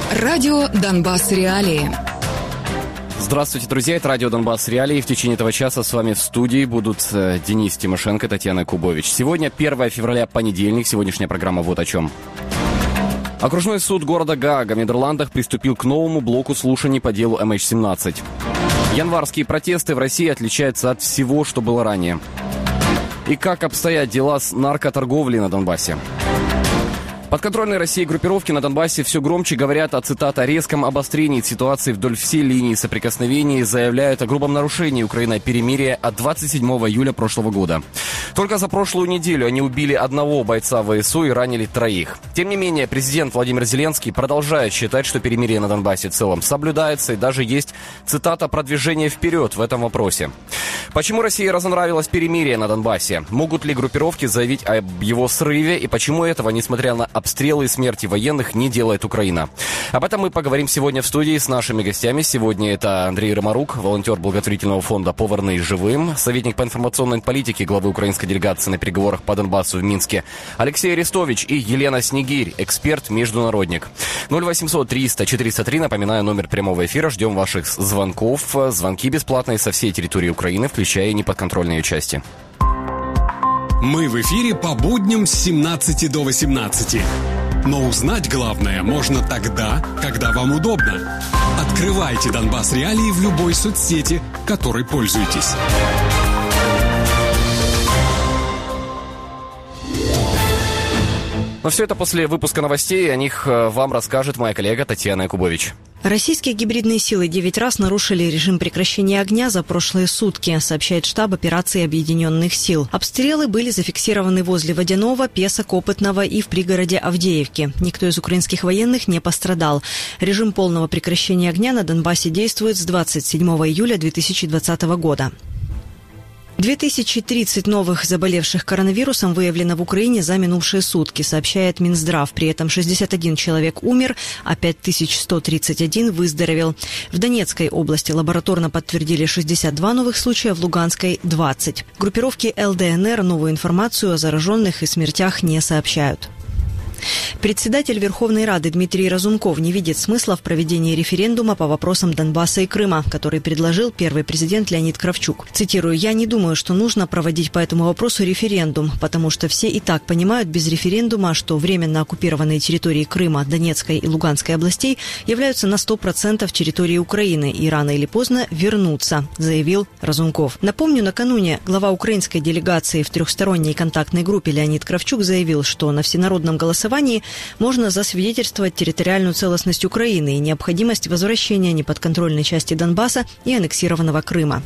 Радио «Донбасс. Реалии». Здравствуйте, друзья. Это радио «Донбасс. Реалии». В течение этого часа с вами в студии будут Денис Тимошенко, Татьяна Кубович. Сегодня 1 февраля, понедельник. Сегодняшняя программа вот о чем. Окружной суд города Гаага в Нидерландах приступил к новому блоку слушаний по делу MH17. Январские протесты в России отличаются от всего, что было ранее. И как обстоят дела с наркоторговлей на Донбассе? Подконтрольные России группировки на Донбассе все громче говорят о, цитата, резком обострении ситуации вдоль всей линии соприкосновения и заявляют о грубом нарушении Украины перемирия от 27 июля прошлого года. Только за прошлую неделю они убили одного бойца ВСУ и ранили 3. Тем не менее, президент Владимир Зеленский продолжает считать, что перемирие на Донбассе в целом соблюдается, и даже есть, цитата, продвижение вперед в этом вопросе. Почему России разонравилось перемирие на Донбассе? Могут ли группировки заявить об его срыве? И почему этого, несмотря на обстрелы и смерти военных, не делает Украина? Об этом мы поговорим сегодня в студии с нашими гостями. Сегодня это Андрей Ромарук, волонтер благотворительного фонда «Повернись живым», советник по информационной политике главы украинской делегации на переговорах по Донбассу в Минске Алексей Арестович и Елена Снегирь, эксперт-международник. 0800 300 403, напоминаю, номер прямого эфира. Ждем ваших звонков. Звонки бесплатные со всей территории Украины, включая и неподконтрольные части. Мы в эфире по будням с 17 до 18. Но узнать главное можно тогда, когда вам удобно. Открывайте «Донбасс. Реалии» в любой соцсети, которой пользуетесь. Но все это после выпуска новостей, о них вам расскажет моя коллега Татьяна Кубович. Российские гибридные силы 9 раз нарушили режим прекращения огня за прошлые сутки, сообщает штаб операции Объединенных сил. Обстрелы были зафиксированы возле Водяного, Песок, Опытного и в пригороде Авдеевки. Никто из украинских военных не пострадал. Режим полного прекращения огня на Донбассе действует с 27 июля 2020 года. 2030 новых заболевших коронавирусом выявлено в Украине за минувшие сутки, сообщает Минздрав. При этом 61 человек умер, а 5131 выздоровел. В Донецкой области лабораторно подтвердили 62 новых случая, в Луганской – 20. Группировки ЛДНР новую информацию о зараженных и смертях не сообщают. Председатель Верховной Рады Дмитрий Разумков не видит смысла в проведении референдума по вопросам Донбасса и Крыма, который предложил первый президент Леонид Кравчук. Цитирую: «Я не думаю, что нужно проводить по этому вопросу референдум, потому что все и так понимают без референдума, что временно оккупированные территории Крыма, Донецкой и Луганской областей являются на 100% территорией Украины и рано или поздно вернутся», заявил Разумков. Напомню, накануне глава украинской делегации в трехсторонней контактной группе Леонид Кравчук заявил, что на всенародном голосовании можно засвидетельствовать территориальную целостность Украины и необходимость возвращения неподконтрольной части Донбасса и аннексированного Крыма.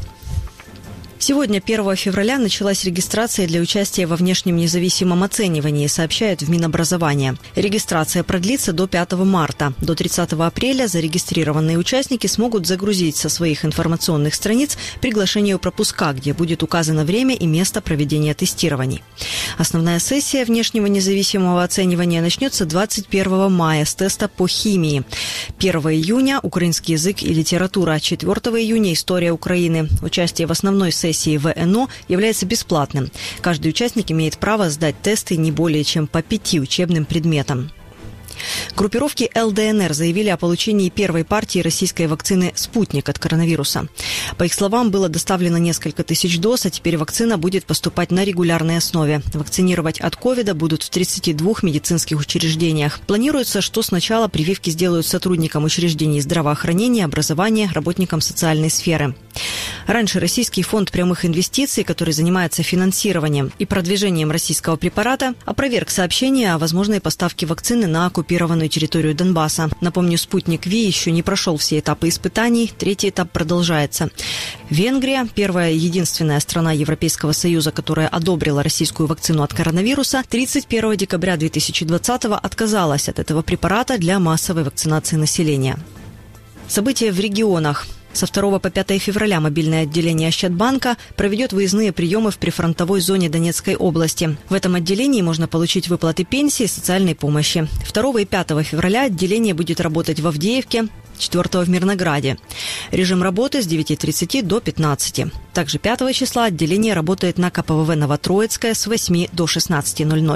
Сегодня, 1 февраля, началась регистрация для участия во внешнем независимом оценивании, сообщает в Минобразования. Регистрация продлится до 5 марта. До 30 апреля зарегистрированные участники смогут загрузить со своих информационных страниц приглашение пропуска, где будет указано время и место проведения тестирований. Основная сессия внешнего независимого оценивания начнется 21 мая с теста по химии. 1 июня – украинский язык и литература, 4 июня – история Украины. Участие в основной сессии ВНО является бесплатным. Каждый участник имеет право сдать тесты не более чем по 5 учебным предметам. Группировки ЛДНР заявили о получении первой партии российской вакцины «Спутник» от коронавируса. По их словам, было доставлено несколько тысяч доз, а теперь вакцина будет поступать на регулярной основе. Вакцинировать от ковида будут в 32 медицинских учреждениях. Планируется, что сначала прививки сделают сотрудникам учреждений здравоохранения, образования, работникам социальной сферы. Раньше Российский фонд прямых инвестиций, который занимается финансированием и продвижением российского препарата, опроверг сообщение о возможной поставке вакцины на оккупированную территорию Донбасса. Напомню, «Спутник Ви» еще не прошел все этапы испытаний, 3-й этап продолжается. Венгрия, первая и единственная страна Европейского Союза, которая одобрила российскую вакцину от коронавируса, 31 декабря 2020 отказалась от этого препарата для массовой вакцинации населения. События в регионах. Со 2 по 5 февраля мобильное отделение Ощадбанка проведет выездные приемы в прифронтовой зоне Донецкой области. В этом отделении можно получить выплаты пенсии и социальной помощи. 2 и 5 февраля отделение будет работать в Авдеевке, 4 в Мирнограде. Режим работы с 9:30 до 15. Также 5 числа отделение работает на КПВВ Новотроицкая с 8 до 16:00.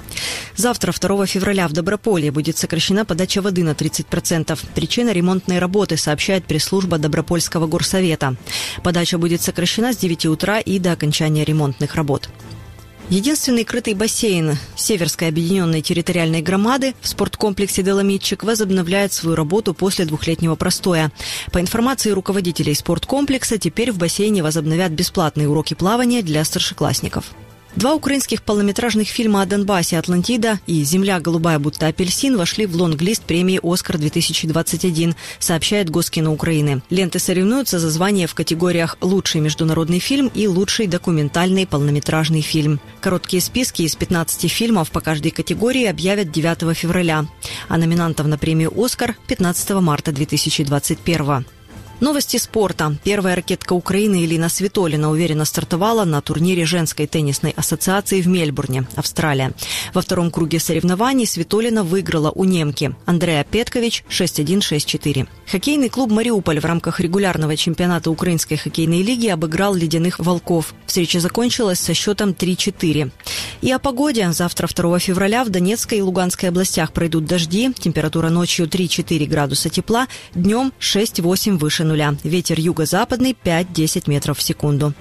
Завтра, 2 февраля, в Доброполье будет сокращена подача воды на 30%. Причина – ремонтные работы, сообщает пресс-служба Добропольского горсовета. Подача будет сокращена с 9 утра и до окончания ремонтных работ. Единственный крытый бассейн Северской объединенной территориальной громады в спорткомплексе «Доломитчик» возобновляет свою работу после 2-летнего простоя. По информации руководителей спорткомплекса, теперь в бассейне возобновят бесплатные уроки плавания для старшеклассников. 2 украинских полнометражных фильма о Донбассе «Атлантида» и «Земля голубая, будто апельсин» вошли в лонг-лист премии «Оскар-2021», сообщает Госкино Украины. Ленты соревнуются за звание в категориях «Лучший международный фильм» и «Лучший документальный полнометражный фильм». Короткие списки из 15 фильмов по каждой категории объявят 9 февраля, а номинантов на премию «Оскар» 15 марта 2021. Новости спорта. Первая ракетка Украины Элина Свитолина уверенно стартовала на турнире женской теннисной ассоциации в Мельбурне, Австралия. Во втором круге соревнований Свитолина выиграла у немки Андреа Петкович 6-1, 6-4. Хоккейный клуб «Мариуполь» в рамках регулярного чемпионата Украинской хоккейной лиги обыграл «Ледяных волков». Встреча закончилась со счетом 3-4. И о погоде. Завтра, 2 февраля, в Донецкой и Луганской областях пройдут дожди. Температура ночью 3-4 градуса тепла, днем 6-8 выше нуля. Ветер юго-западный 5-10 метров в секунду.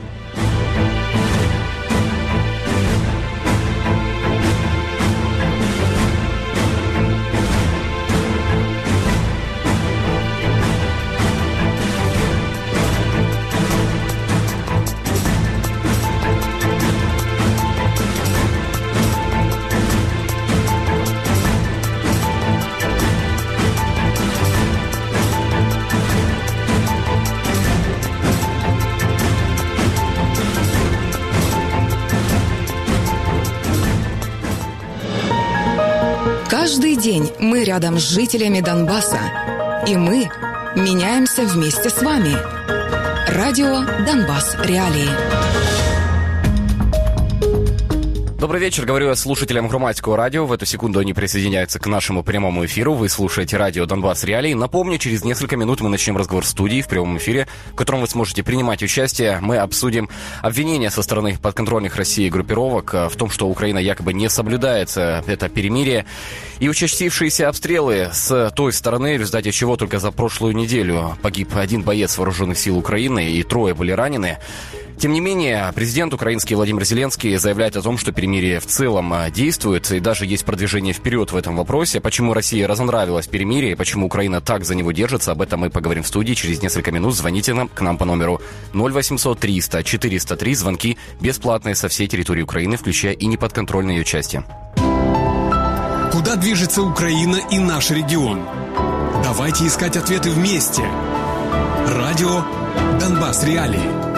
Каждый день мы рядом с жителями Донбасса. И мы меняемся вместе с вами. Радио «Донбасс. Реалии». Добрый вечер, говорю я слушателям Громадского радио. В эту секунду они присоединяются к нашему прямому эфиру. Вы слушаете радио «Донбасс. Реалии». Напомню, через несколько минут мы начнем разговор в студии, в прямом эфире, в котором вы сможете принимать участие. Мы обсудим обвинения со стороны подконтрольных России группировок в том, что Украина якобы не соблюдает это перемирие, и участившиеся обстрелы с той стороны, в результате чего только за прошлую неделю погиб 1 боец вооруженных сил Украины и 3 были ранены. Тем не менее, президент украинский Владимир Зеленский заявляет о том, что перемирие в целом действует, и даже есть продвижение вперед в этом вопросе. Почему России разонравилось перемирие, почему Украина так за него держится, об этом мы поговорим в студии через несколько минут. Звоните к нам по номеру 0800 300 403. Звонки бесплатные со всей территории Украины, включая и неподконтрольные ее части. Куда движется Украина и наш регион? Давайте искать ответы вместе. Радио «Донбасс. Реалии».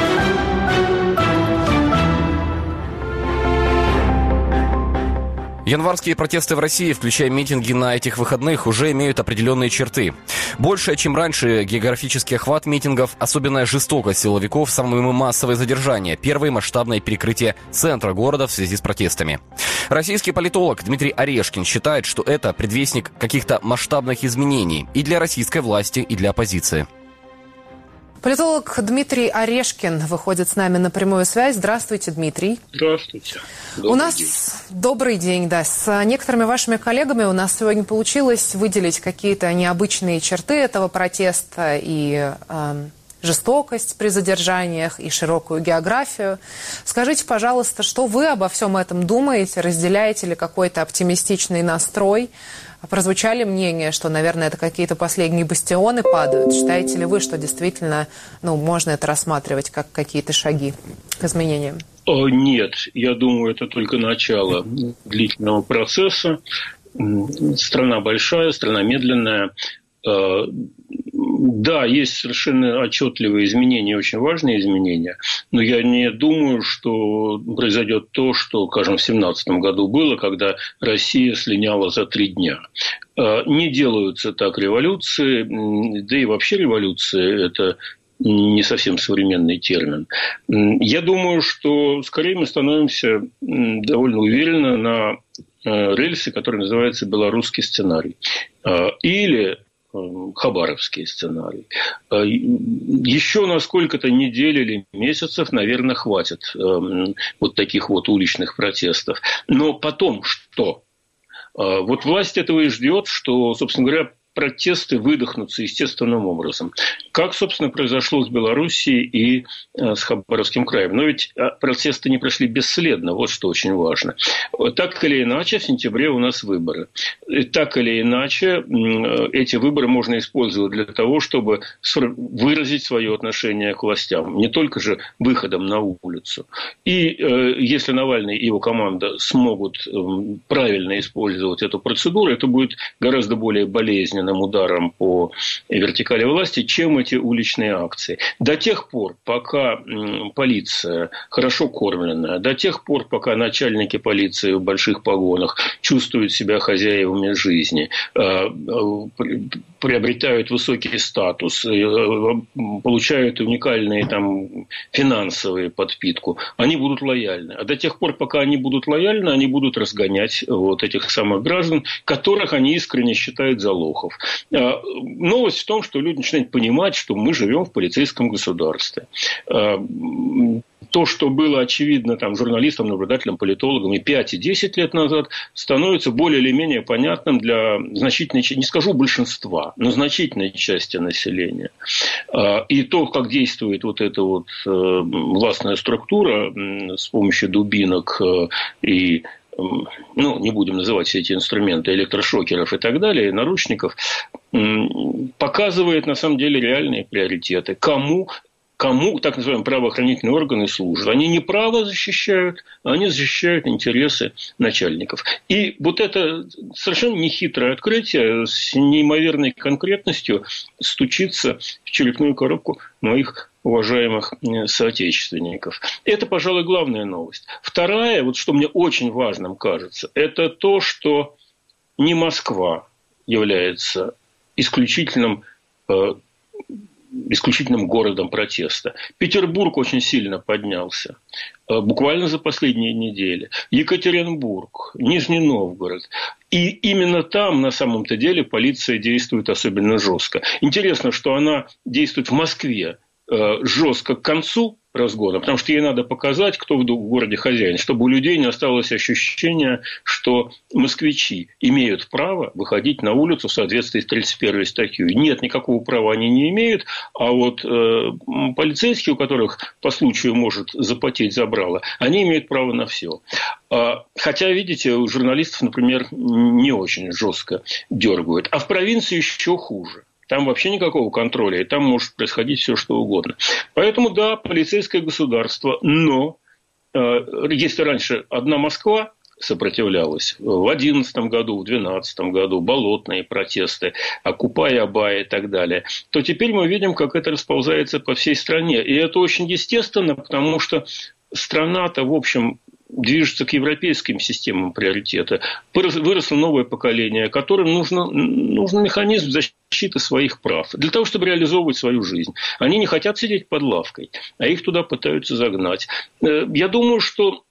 Январские протесты в России, включая митинги на этих выходных, уже имеют определенные черты. Большая, чем раньше, географический охват митингов, особенная жестокость силовиков, самые массовые задержания, первое масштабное перекрытие центра города в связи с протестами. Российский политолог Дмитрий Орешкин считает, что это предвестник каких-то масштабных изменений и для российской власти, и для оппозиции. Политолог Дмитрий Орешкин выходит с нами на прямую связь. Здравствуйте, Дмитрий. Здравствуйте. Добрый день, да. С некоторыми вашими коллегами у нас сегодня получилось выделить какие-то необычные черты этого протеста и жестокость при задержаниях, и широкую географию. Скажите, пожалуйста, что вы обо всем этом думаете? Разделяете ли какой-то оптимистичный настрой? Прозвучали мнения, что, наверное, это какие-то последние бастионы падают. Считаете ли вы, что действительно можно это рассматривать как какие-то шаги к изменениям? Нет, я думаю, это только начало длительного процесса. Страна большая, страна медленная. Да, есть совершенно отчетливые изменения, очень важные изменения, но я не думаю, что произойдет то, что, скажем, в 2017 году было, когда Россия слиняла за 3 дня. Не делаются так революции, да и вообще революция – это не совсем современный термин. Я думаю, что скорее мы становимся довольно уверенно на рельсе, который называется белорусский сценарий. Или хабаровский сценарий. Еще на сколько-то недель или месяцев, наверное, хватит вот таких вот уличных протестов. Но потом что? Вот власть этого и ждет, что, собственно говоря, протесты выдохнутся естественным образом. Как, собственно, произошло с Белоруссией и с Хабаровским краем. Но ведь протесты не прошли бесследно, вот что очень важно. Так или иначе, в сентябре у нас выборы. И так или иначе, эти выборы можно использовать для того, чтобы выразить свое отношение к властям. Не только же выходом на улицу. И если Навальный и его команда смогут правильно использовать эту процедуру, это будет гораздо более болезненно ударом по вертикали власти, чем эти уличные акции. До тех пор, пока полиция хорошо кормленная, до тех пор, пока начальники полиции в больших погонах чувствуют себя хозяевами жизни, приобретают высокий статус, получают уникальные там финансовые подпитку, они будут лояльны. А до тех пор, пока они будут лояльны, они будут разгонять вот этих самых граждан, которых они искренне считают за лохов. Новость в том, что люди начинают понимать, что мы живем в полицейском государстве. То, что было очевидно там, журналистам, наблюдателям, политологам и 5, и 10 лет назад, становится более или менее понятным для значительной, не скажу большинства, но значительной части населения. И то, как действует вот эта вот властная структура с помощью дубинок и не будем называть все эти инструменты, электрошокеров и так далее, наручников, показывает на самом деле реальные приоритеты. Кому так называемые правоохранительные органы служат. Они не право защищают, они защищают интересы начальников. И вот это совершенно нехитрое открытие с неимоверной конкретностью стучится в черепную коробку моих уважаемых соотечественников. Это, пожалуй, главная новость. Вторая, вот что мне очень важным кажется, это то, что не Москва является исключительным городом протеста. Петербург очень сильно поднялся. Буквально за последние недели. Екатеринбург, Нижний Новгород. И именно там, на самом-то деле, полиция действует особенно жестко. Интересно, что она действует в Москве жестко к концу разгона, потому что ей надо показать, кто в городе хозяин, чтобы у людей не осталось ощущения, что москвичи имеют право выходить на улицу в соответствии с 31 статьей. Нет, никакого права они не имеют, а вот полицейские, у которых по случаю может запотеть забрало, они имеют право на все. Хотя, видите, у журналистов, например, не очень жестко дергают. А в провинции еще хуже. Там вообще никакого контроля, и там может происходить все, что угодно. Поэтому, да, полицейское государство, но если раньше одна Москва сопротивлялась, в 2011 году, в 2012 году болотные протесты, Окупай, Абай и так далее, то теперь мы видим, как это расползается по всей стране. И это очень естественно, потому что страна-то, в общем, движется к европейским системам приоритета. Выросло новое поколение, которым нужен механизм защиты своих прав. Для того, чтобы реализовывать свою жизнь. Они не хотят сидеть под лавкой, а их туда пытаются загнать. Я думаю, что,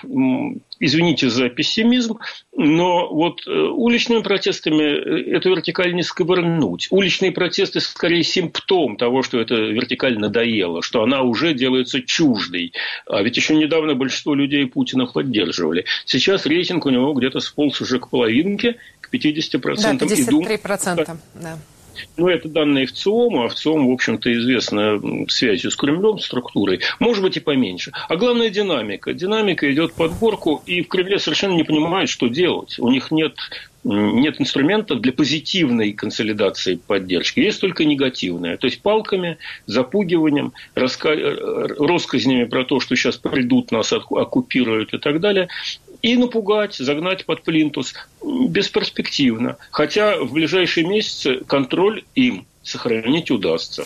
извините за пессимизм, но вот уличными протестами эту вертикаль не сковырнуть. Уличные протесты скорее симптом того, что эта вертикаль надоела, что она уже делается чуждой. А ведь еще недавно большинство людей Путина поддерживали. Сейчас рейтинг у него где-то сполз уже к половинке, к 50%. Да, 53%. Да. Ну, это данные ВЦИОМа, а ВЦИОМ, в общем-то, известна связью с Кремлем, структурой. Может быть, и поменьше. А главное, динамика. Динамика идет под горку, и в Кремле совершенно не понимают, что делать. У них нет инструментов для позитивной консолидации поддержки. Есть только негативная. То есть, палками, запугиванием, россказнями про то, что сейчас придут, нас оккупируют и так далее. И напугать, загнать под плинтус бесперспективно. Хотя в ближайшие месяцы контроль им сохранить удастся.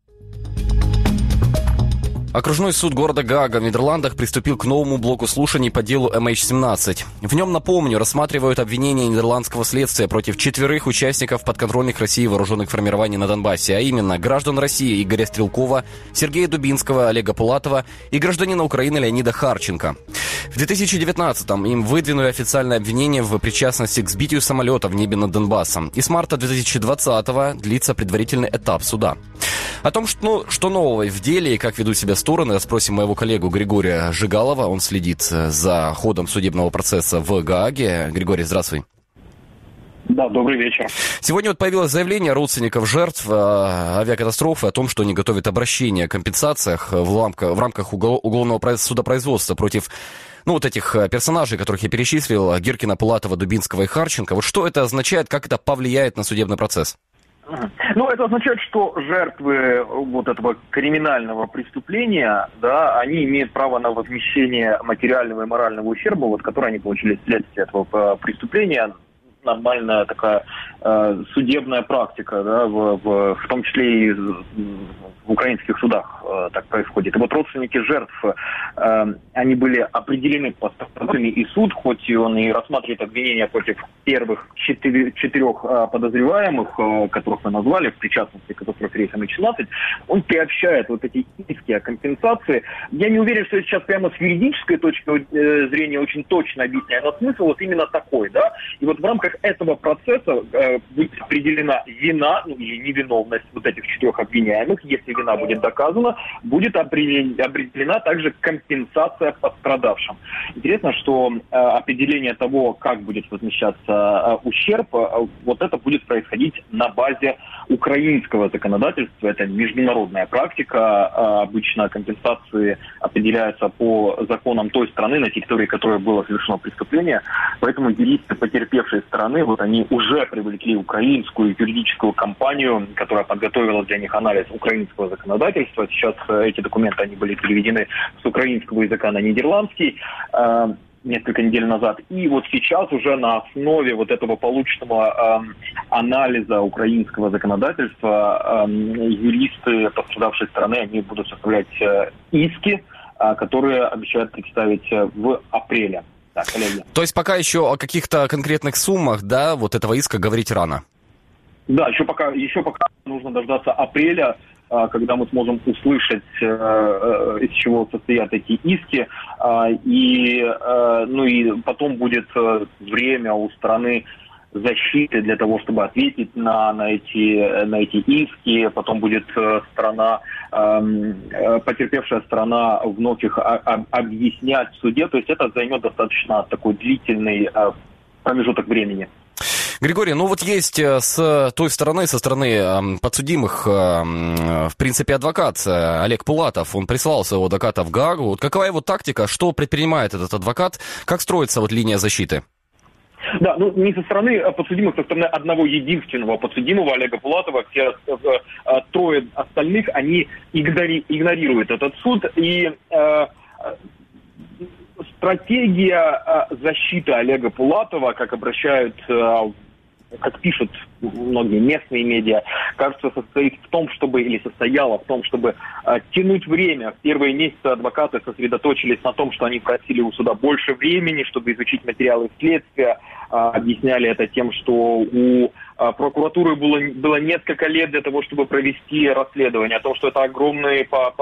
Окружной суд города Гаага в Нидерландах приступил к новому блоку слушаний по делу MH17. В нем, напомню, рассматривают обвинения нидерландского следствия против 4 участников подконтрольных России вооруженных формирований на Донбассе, а именно граждан России Игоря Стрелкова, Сергея Дубинского, Олега Пулатова и гражданина Украины Леонида Харченко. В 2019-м им выдвинули официальное обвинение в причастности к сбитию самолета в небе над Донбассом. И с марта 2020-го длится предварительный этап суда. О том, что нового в деле и как ведут себя стороны, спросим моего коллегу Григория Жигалова. Он следит за ходом судебного процесса в Гааге. Григорий, здравствуй. Да, добрый вечер. Сегодня появилось заявление родственников жертв авиакатастрофы о том, что они готовят обращение о компенсациях в рамках уголовного судопроизводства против этих персонажей, которых я перечислил, Гиркина, Пулатова, Дубинского и Харченко. Вот что это означает, как это повлияет на судебный процесс? Это означает, что жертвы вот этого криминального преступления, да, они имеют право на возмещение материального и морального ущерба, который они получили вследствие этого преступления. Нормальная такая судебная практика, да, в том числе и в украинских судах так происходит. И вот родственники жертв, они были определены пострадавшими, и суд, хоть и он и рассматривает обвинения против первых четырех подозреваемых, которых мы назвали, в причастности к катастрофе рейса М-16, он приобщает вот эти иски о компенсации. Я не уверен, что я сейчас прямо с юридической точки зрения очень точно объясняю, но смысл вот именно такой, да. И вот в рамках этого процесса будет определена вина или невиновность вот этих 4 обвиняемых. Если вина будет доказана, будет определена также компенсация пострадавшим. Интересно, что определение того, как будет возмещаться ущерб, вот это будет происходить на базе украинского законодательства. Это международная практика. Обычно компенсации определяются по законам той страны, на территории которой было совершено преступление. Поэтому юристы потерпевшей стороны, вот они уже привлекли украинскую юридическую компанию, которая подготовила для них анализ украинского законодательства. Сейчас эти документы, они были переведены с украинского языка на нидерландский несколько недель назад. И вот сейчас уже на основе вот этого полученного анализа украинского законодательства юристы пострадавшей стороны, они будут составлять иски, которые обещают представить в апреле. Да, коллеги. То есть пока еще о каких-то конкретных суммах, да, вот этого иска говорить рано? Да, еще пока нужно дождаться апреля, когда мы сможем услышать, из чего состоят эти иски, и потом будет время у стороны защиты для того, чтобы ответить на эти иски. Потом будет потерпевшая сторона вновь их объяснять в суде. То есть это займет достаточно такой длительный промежуток времени. Григорий, есть с той стороны, со стороны подсудимых, в принципе, адвокат Олег Пулатов. Он прислал своего адвоката в Гаагу. Вот какова его тактика, что предпринимает этот адвокат, как строится линия защиты? Да, не со стороны подсудимых, со стороны одного единственного подсудимого Олега Пулатова. Все 3 остальных, они игнорируют этот суд. И стратегия защиты Олега Пулатова, как пишут многие местные медиа, кажется, состояла в том, чтобы тянуть время. В первые месяцы адвокаты сосредоточились на том, что они просили у суда больше времени, чтобы изучить материалы следствия. Объясняли это тем, что у прокуратуры было несколько лет для того, чтобы провести расследование, о том, что это огромное по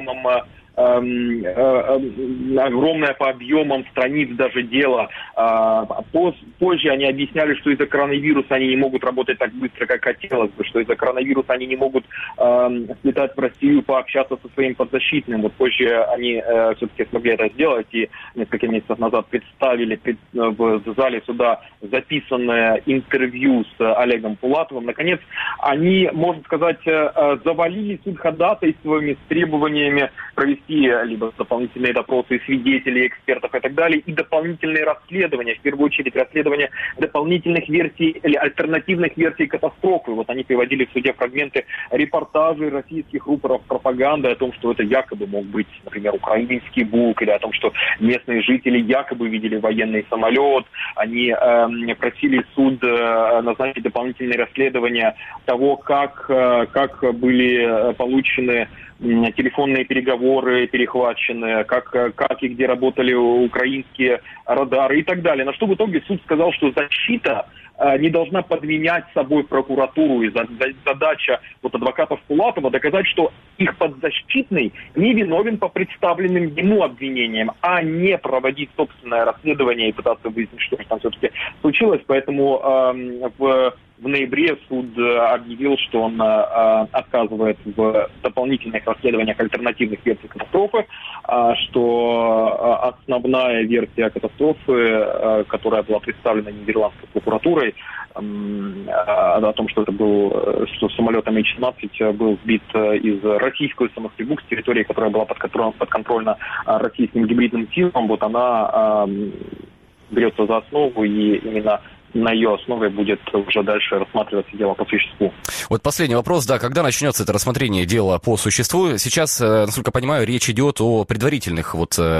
объемам страниц даже дело. Позже они объясняли, что из-за коронавируса они не могут работать так быстро, как хотелось бы, что из-за коронавируса они не могут слетать в Россию, пообщаться со своим подзащитным. Вот позже они все-таки смогли это сделать и несколько месяцев назад представили в зале суда записанное интервью с Олегом Пулатовым. Наконец, они, можно сказать, завалили суд ходатайствами с требованиями провести либо дополнительные допросы свидетелей, экспертов и так далее, и дополнительные расследования, в первую очередь расследования дополнительных версий или альтернативных версий катастрофы. Вот они приводили в суде фрагменты репортажей российских рупоров пропаганды о том, что это якобы мог быть, например, украинский БУК, или о том, что местные жители якобы видели военный самолет. Они просили суд назначить дополнительные расследования того, как были получены телефонные переговоры перехвачены, как и где работали украинские радары и так далее. На что в итоге суд сказал, что защита не должна подменять собой прокуратуру. И задача вот адвокатов Пулатова доказать, что их подзащитный не виновен по представленным ему обвинениям, а не проводить собственное расследование и пытаться выяснить, что же там все-таки случилось. Поэтому в ноябре суд объявил, что он отказывает в дополнительных расследованиях альтернативных версий катастрофы, что основная версия катастрофы, которая была представлена нидерландской прокуратурой, о том, что это был, что самолет МH17 был сбит из российской Самохлебук, с территории, которая была подконтрольна российским гибридным силам, вот она берется за основу, и именно на ее основе будет уже дальше рассматриваться дело по существу. Вот последний вопрос, да, когда начнется это рассмотрение дела по существу? Сейчас, насколько я понимаю, речь идет о предварительных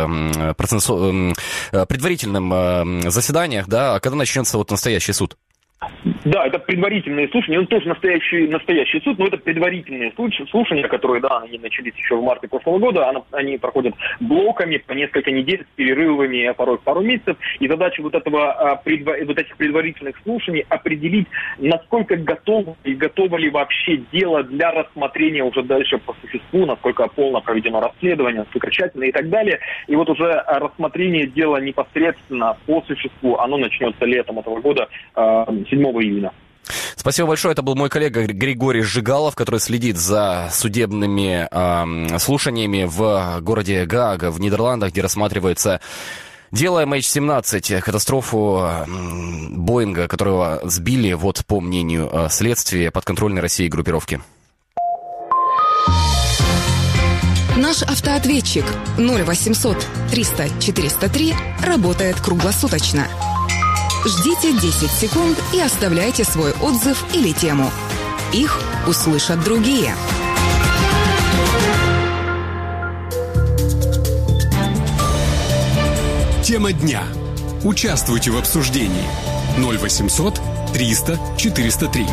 предварительном заседаниях, да, а когда начнется вот настоящий суд? Да, это предварительные слушания, он тоже настоящий суд, но это предварительные слушания, которые, да, они начались еще в марте прошлого года, они проходят блоками по несколько недель с перерывами, а порой пару месяцев, и задача вот этих предварительных слушаний определить, насколько готово ли вообще дело для рассмотрения уже дальше по существу, насколько полно проведено расследование, насколько тщательно и так далее, и вот уже рассмотрение дела непосредственно по существу, оно начнется летом этого года, 7 июня. Спасибо большое. Это был мой коллега Григорий Жигалов, который следит за судебными слушаниями в городе Гаага в Нидерландах, где рассматривается дело MH17, катастрофу Боинга, которого сбили, вот по мнению следствия, подконтрольной России группировки. Наш автоответчик 0800 300 403 работает круглосуточно. Ждите 10 секунд и оставляйте свой отзыв или тему. Их услышат другие. Тема дня. Участвуйте в обсуждении. 0800 300 403.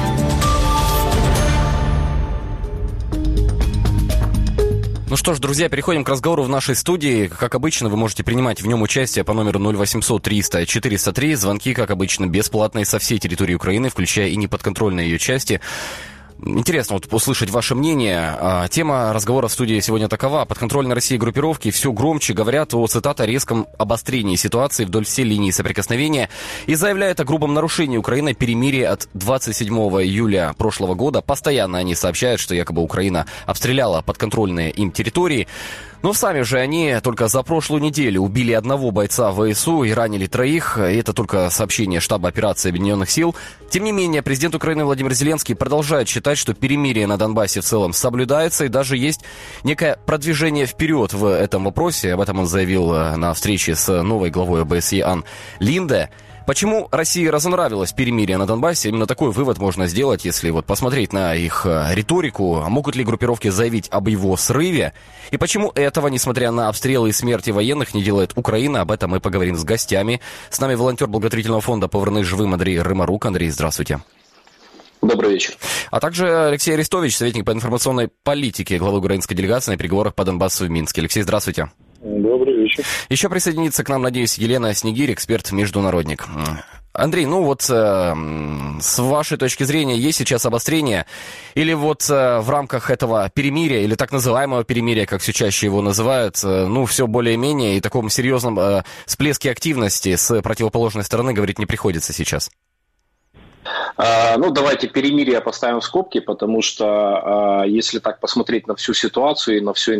Ну что ж, друзья, переходим к разговору в нашей студии. Как обычно, вы можете принимать в нем участие по номеру 0800 300 403. Звонки, как обычно, бесплатные со всей территории Украины, включая и неподконтрольные ее части. Интересно вот услышать ваше мнение. Тема разговора в студии сегодня такова. Подконтрольной России группировки все громче говорят о, цитата, резком обострении ситуации вдоль всей линии соприкосновения и заявляют о грубом нарушении Украины перемирия от 27 июля прошлого года. Постоянно они сообщают, что якобы Украина обстреляла подконтрольные им территории. Но сами же они только за прошлую неделю убили одного бойца ВСУ и ранили 3. И это только сообщение штаба операции Объединенных сил. Тем не менее, президент Украины Владимир Зеленский продолжает считать, что перемирие на Донбассе в целом соблюдается. И даже есть некое продвижение вперед в этом вопросе. Об этом он заявил на встрече с новой главой ОБСЕ Ан Линде. Почему России разонравилось перемирие на Донбассе? Именно такой вывод можно сделать, если вот посмотреть на их риторику. Могут ли группировки заявить об его срыве? И почему этого, несмотря на обстрелы и смерти военных, не делает Украина? Об этом мы поговорим с гостями. С нами волонтер благотворительного фонда «Поверни живым» Андрей Рымарук. Андрей, здравствуйте. Добрый вечер. А также Алексей Арестович, советник по информационной политике, главы украинской делегации на переговорах по Донбассу в Минске. Алексей, здравствуйте. Добрый вечер. Еще присоединится к нам, надеюсь, Елена Снегирь, эксперт-международник. Андрей, ну вот с вашей точки зрения, есть сейчас обострение? Или вот в рамках этого перемирия, или так называемого перемирия, как все чаще его называют, ну, все более-менее, и таком серьезном всплеске активности с противоположной стороны говорить не приходится сейчас? Ну, давайте перемирие поставим в скобки, потому что если так посмотреть на всю ситуацию и на всю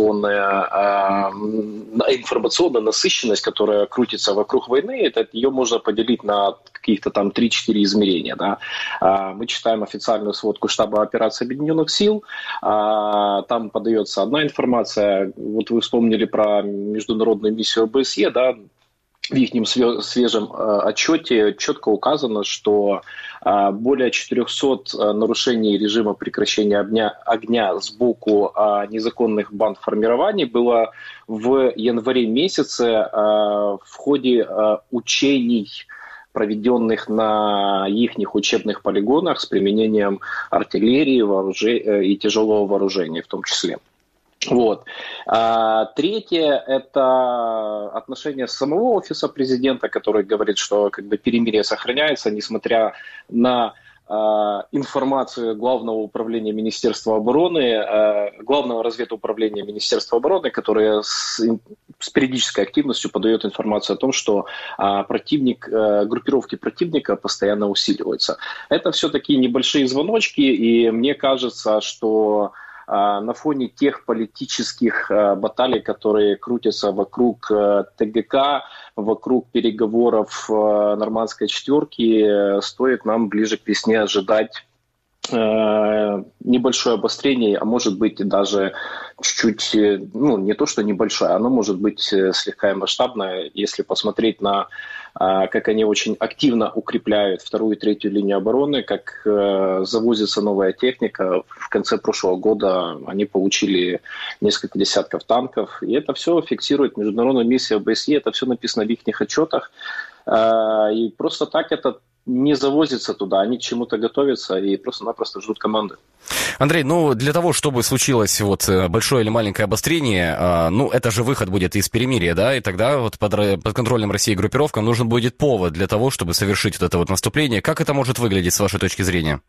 информационную насыщенность, которая крутится вокруг войны, ее можно поделить на каких-то там 3-4 измерения. Да? Мы читаем официальную сводку штаба операции Объединенных сил, там подается одна информация, вот вы вспомнили про международную миссию ОБСЕ, да? В их свежем отчете четко указано, что более 400 нарушений режима прекращения огня с боку незаконных бандформирований было в январе месяце в ходе учений, проведенных на их учебных полигонах с применением артиллерии и тяжелого вооружения в том числе. Вот. Третье – это отношение самого офиса президента, который говорит, что как бы перемирие сохраняется, несмотря на информацию Главного управления Министерства обороны, Главного разведуправления Министерства обороны, которое с периодической активностью подает информацию о том, что группировки противника постоянно усиливаются. Это все-таки небольшие звоночки, и мне кажется, что на фоне тех политических баталий, которые крутятся вокруг ТГК, вокруг переговоров Нормандской четверки, стоит нам ближе к весне ожидать небольшое обострение, а может быть даже чуть-чуть, не то что небольшое, оно может быть слегка масштабное, если посмотреть на как они очень активно укрепляют вторую и третью линию обороны, как завозится новая техника. В конце прошлого года они получили несколько десятков танков, и это все фиксирует международная миссия ОБСЕ, это все написано в их отчетах, и просто так это не завозится туда, они к чему-то готовятся и просто-напросто ждут команды. Андрей, для того, чтобы случилось большое или маленькое обострение, это же выход будет из перемирия, да, и тогда под контролем России группировкам нужен будет повод для того, чтобы совершить это наступление. Как это может выглядеть с вашей точки зрения?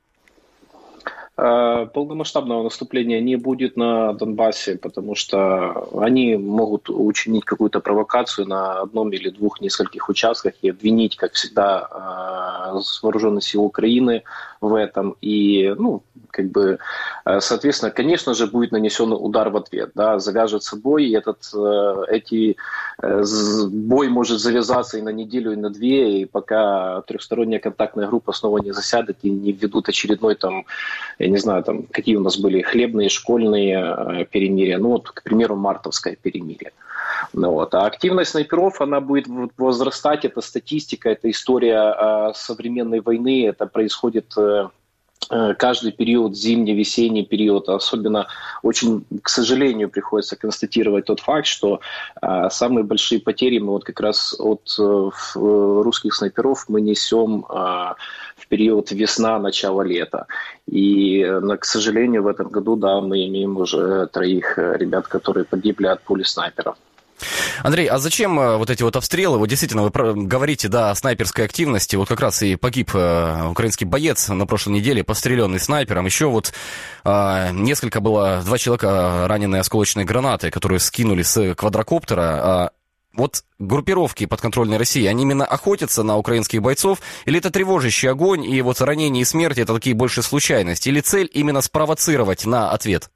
Полномасштабного наступления не будет на Донбассе, потому что они могут учинить какую-то провокацию на одном или двух нескольких участках и обвинить, как всегда, вооруженные силы Украины в этом. И, соответственно, конечно же, будет нанесен удар в ответ. Да, завяжется бой, и бой может завязаться и на неделю, и на две, и пока трехсторонняя контактная группа снова не засядет и не введут очередной я не знаю, какие у нас были хлебные, школьные перемирия, к примеру, мартовское перемирие. А активность снайперов, она будет возрастать, это статистика, это история современной войны, это происходит каждый период, зимний, весенний период. Особенно очень, к сожалению, приходится констатировать тот факт, что самые большие потери мы как раз от русских снайперов мы несем в период весна, начало лета. И, к сожалению, в этом году, мы имеем уже 3 ребят, которые погибли от пули снайперов. Андрей, а зачем эти обстрелы? Действительно, вы говорите, о снайперской активности. Как раз и погиб украинский боец на прошлой неделе, постреленный снайпером. Еще несколько было, 2 человека раненые осколочной гранатой, которые скинули с квадрокоптера. Группировки подконтрольной России, они именно охотятся на украинских бойцов? Или это тревожащий огонь, и ранения и смерти это такие больше случайности? Или цель именно спровоцировать на ответ?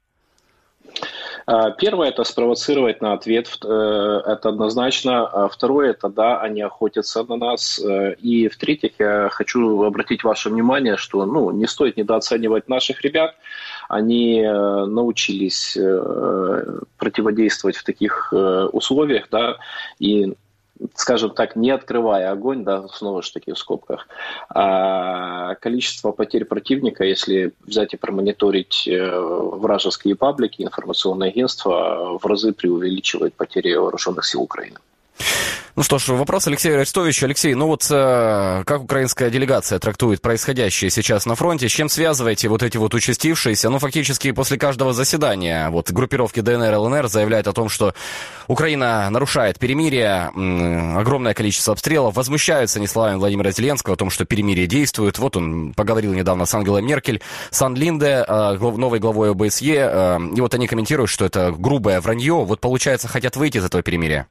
Первое – это спровоцировать на ответ, это однозначно. Второе – это, они охотятся на нас. И в-третьих, я хочу обратить ваше внимание, что не стоит недооценивать наших ребят. Они научились противодействовать в таких условиях, и, скажем так, не открывая огонь, снова же таки в скобках, количество потерь противника, если взять и промониторить вражеские паблики, информационные агентства, в разы преувеличивает потери вооруженных сил Украины. Что ж, вопрос Алексею Арестовичу. Алексей, как украинская делегация трактует происходящее сейчас на фронте? С чем связываете эти участившиеся? Фактически после каждого заседания группировки ДНР, ЛНР заявляют о том, что Украина нарушает перемирие, огромное количество обстрелов, возмущаются не словами Владимира Зеленского о том, что перемирие действует. Он поговорил недавно с Ангелой Меркель, с Ан Линде, новой главой ОБСЕ, и они комментируют, что это грубое вранье. Получается, хотят выйти из этого перемирия.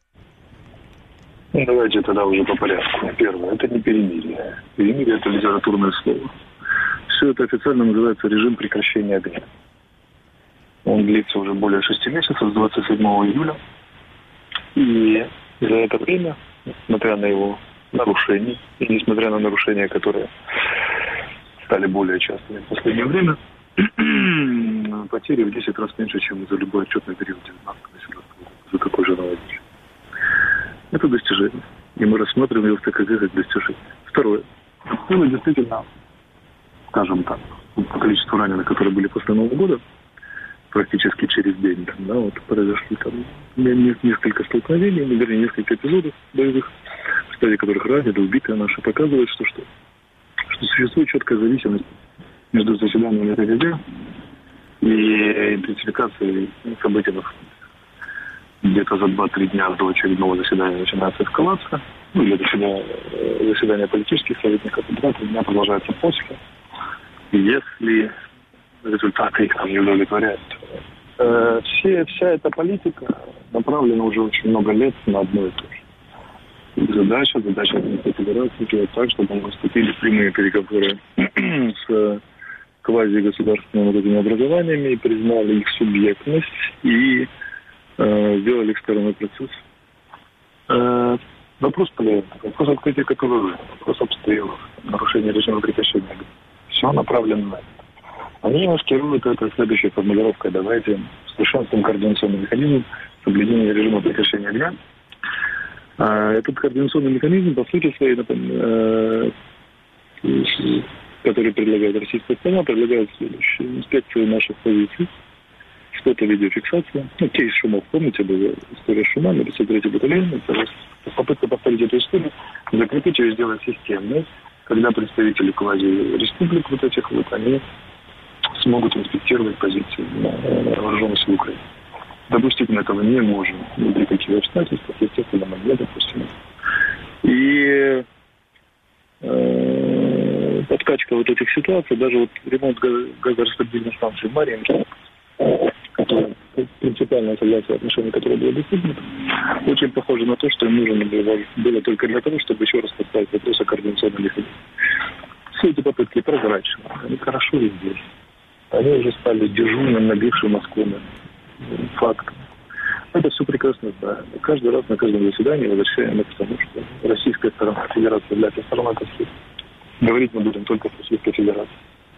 Давайте тогда уже по порядку. Первое, это не перемирие. Перемирие – это литературное слово. Все это официально называется режим прекращения огня. Он длится уже более 6 месяцев, с 27 июля. И за это время, несмотря на его нарушения, и несмотря на нарушения, которые стали более частыми в последнее время, потери в 10 раз меньше, чем за любой отчетный период 19-18 года. За такой же аналогии. Это достижение. И мы рассматриваем его в ТКГ как достижение. Второе. Обстрелы действительно, скажем так, по количеству раненых, которые были после Нового года, практически через день, произошли несколько столкновений, несколько эпизодов боевых, в стадии которых ранены, убитые наши, показывают, что существует четкая зависимость между заседаниями ТКГ и интенсификации событий. Где-то за 2-3 дня до очередного заседания начинается эскалация, или заседание политических советников, 2-3 дня продолжается после. Если результаты их там не удовлетворяют. Вся эта политика направлена уже очень много лет на одно и то же. Задача Российской Федерации сделать так, чтобы мы вступили в прямые переговоры с квазигосударственными этими образованиями и признали их субъектность и сделали их стороной процесса. Вопрос полезный, вопрос открытия которого, вопрос обстрелов, нарушения режима прекращения. Все направлено на это. Они маскируют это следующей формулировкой: давайте совершенствуем координационный механизм соблюдения режима прекращения огня. Этот координационный механизм, по сути своей, который предлагает российская сторона, предлагает следующее: инспекцию наших позиций, фото-видеофиксация. Кейс Шумов, помните, была история с Шумами, 53-й батальон. Это попытка повторить эту историю, закрепить ее и сделать системной, когда представители квази-республик вот этих вот, они смогут инспектировать позиции вооруженных сил Украины. Допустить мы этого не можем ни при каких обстоятельствах, естественно, мы не допустим. И подкачка вот этих ситуаций, даже вот ремонт газораспределительной станции в Марьинке, которая принципиальное согласие отношений, которое было достигнуто, очень похоже на то, что им нужно было только для того, чтобы еще раз поставить вопрос о координационном механизме. Все эти попытки прозрачны, они хорошо и здесь. Они уже стали дежурным, набившим оскомы фактом. Это все прекрасно знаем. И каждый раз на каждом заседании возвращаем к тому, что российская сторона, Федерация является стороной конфликта. Говорить мы будем только с Российской Федерацией.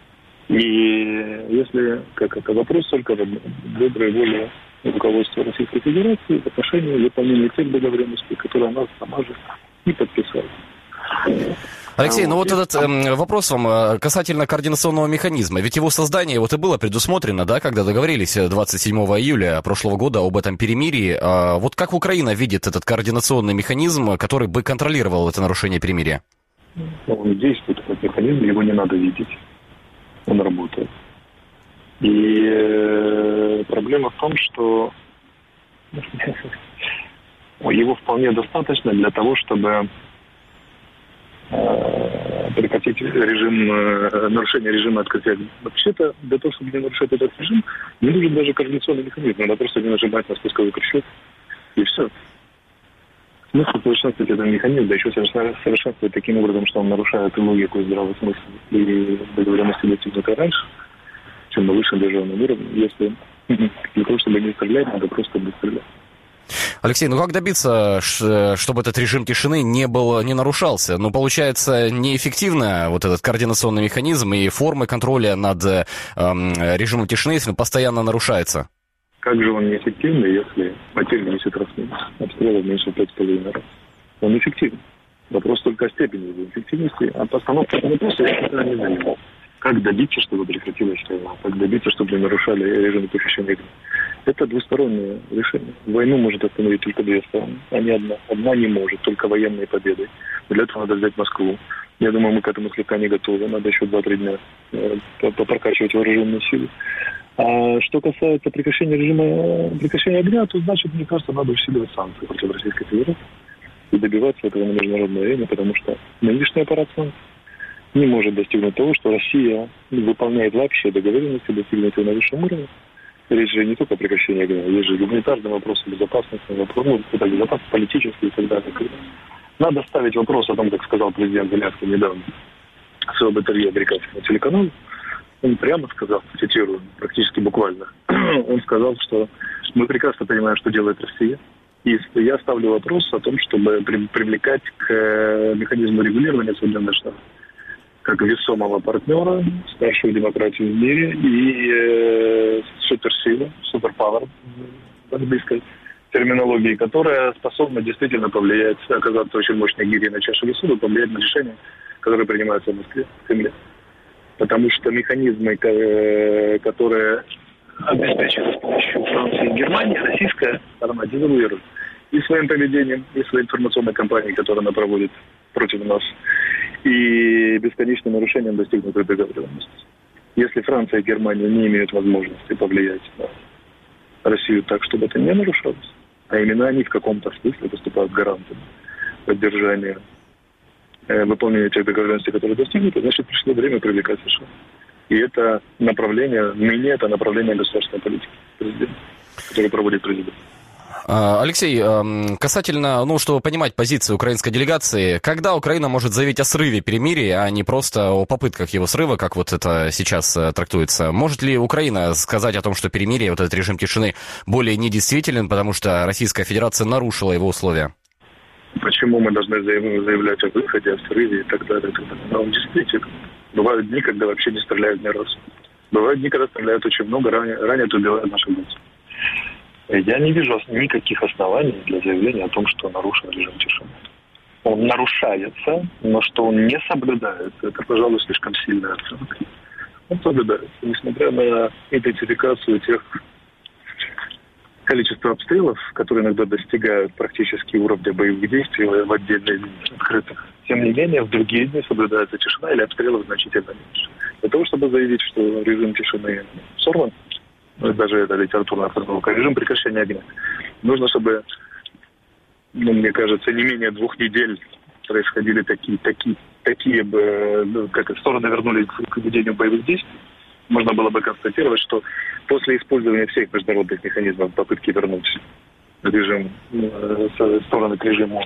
И если, вопрос только в одном: доброй воли руководства Российской Федерации в отношении выполнения тех договоренностей, которые она сама же не подписала. Алексей, вот этот вопрос вам касательно координационного механизма. Ведь его создание вот и было предусмотрено, да, когда договорились 27 июля прошлого года об этом перемирии. Вот как Украина видит этот координационный механизм, который бы контролировал это нарушение перемирия? Он действует, этот механизм, его не надо видеть. Он работает. И проблема в том, что его вполне достаточно для того, чтобы прекратить нарушение режима открытия. Вообще-то, для того, чтобы не нарушать этот режим, не нужен даже координационный механизм. Надо просто не нажимать на спусковой крючок, и все. Смысл совершенствовать этот механизм, да еще совершенствовать таким образом, что он нарушает и логику, и здравый смысл, и договоренности достигнуты раньше, чем на высшем державном уровне. Если для того, чтобы не стрелять, надо просто не стрелять. Алексей, как добиться, чтобы этот режим тишины не нарушался? Получается, неэффективно вот этот координационный механизм и формы контроля над режимом тишины, если он постоянно нарушается. Как же он неэффективный, если потерь в 10 раз меньше, обстрелов меньше 5,5 раз? Он эффективен. Вопрос только о степени его эффективности, а постановка вопроса я никогда не занимал. Как добиться, чтобы прекратилась война? Как добиться, чтобы не нарушали режим прекращения огня? Это двустороннее решение. Войну может остановить только две стороны, а не одна. Одна не может, только военной победой. Для этого надо взять Москву. Я думаю, мы к этому слегка не готовы. Надо еще 2-3 дня попрокачивать вооруженные силы. А что касается прекращения огня, то, значит, мне кажется, надо усиливать санкции против Российской Федерации и добиваться этого на международной арене, потому что нынешний аппарат санкций не может достигнуть того, что Россия выполняет вообще договоренности, достигнутые на высшем уровне. Речь же не только о прекращении огня, есть же гуманитарные вопросы, безопасности, безопасность политические и так далее. Надо ставить вопрос о том, как сказал президент Зеленский недавно в своем интервью американскому телеканалу. Он прямо сказал, цитирую, практически буквально, он сказал, что мы прекрасно понимаем, что делает Россия. И я ставлю вопрос о том, чтобы привлекать к механизму регулирования Соединенных Штатов как весомого партнера, старшую демократию в мире и суперсилу, суперпауэр в английской терминологии, которая способна действительно повлиять, оказаться очень мощной гирей на чаше весов, повлиять на решения, которые принимаются в Москве, в Кремле. Потому что механизмы, которые обеспечены с помощью Франции и Германии, российская сторона девалуирует и своим поведением, и своей информационной кампанией, которую она проводит против нас, и бесконечным нарушением достигнутой договоренности. Если Франция и Германия не имеют возможности повлиять на Россию так, чтобы это не нарушалось, а именно они в каком-то смысле выступают гарантами поддержания выполнения тех договоренностей, которые достигнуты, значит, пришло время привлекать США. И это направление, ныне это направление государственной политики президента, которое проводит президент. Алексей, касательно, чтобы понимать позицию украинской делегации, когда Украина может заявить о срыве перемирия, а не просто о попытках его срыва, как вот это сейчас трактуется? Может ли Украина сказать о том, что перемирие, вот этот режим тишины, более недействителен, потому что Российская Федерация нарушила его условия? Почему мы должны заявлять о выходе, о срыве и так далее? Но действительно, бывают дни, когда вообще не стреляют ни разу. Бывают дни, когда стреляют очень много, ранят, убивают наших бойцов. Я не вижу никаких оснований для заявления о том, что нарушен режим тишины. Он нарушается, но что он не соблюдается, это, пожалуй, слишком сильная оценка. Он соблюдается, несмотря на интенсификацию тех количества обстрелов, которые иногда достигают практически уровня боевых действий в отдельных открытых. Тем не менее, в другие дни соблюдается тишина или обстрелов значительно меньше. Для того, чтобы заявить, что режим тишины сорван, даже это литературная формулировка, режим прекращения огня, нужно, чтобы, мне кажется, не менее 2 недель происходили такие бы, как стороны вернулись к ведению боевых действий. Можно было бы констатировать, что после использования всех международных механизмов попытки вернуть режим, стороны к режиму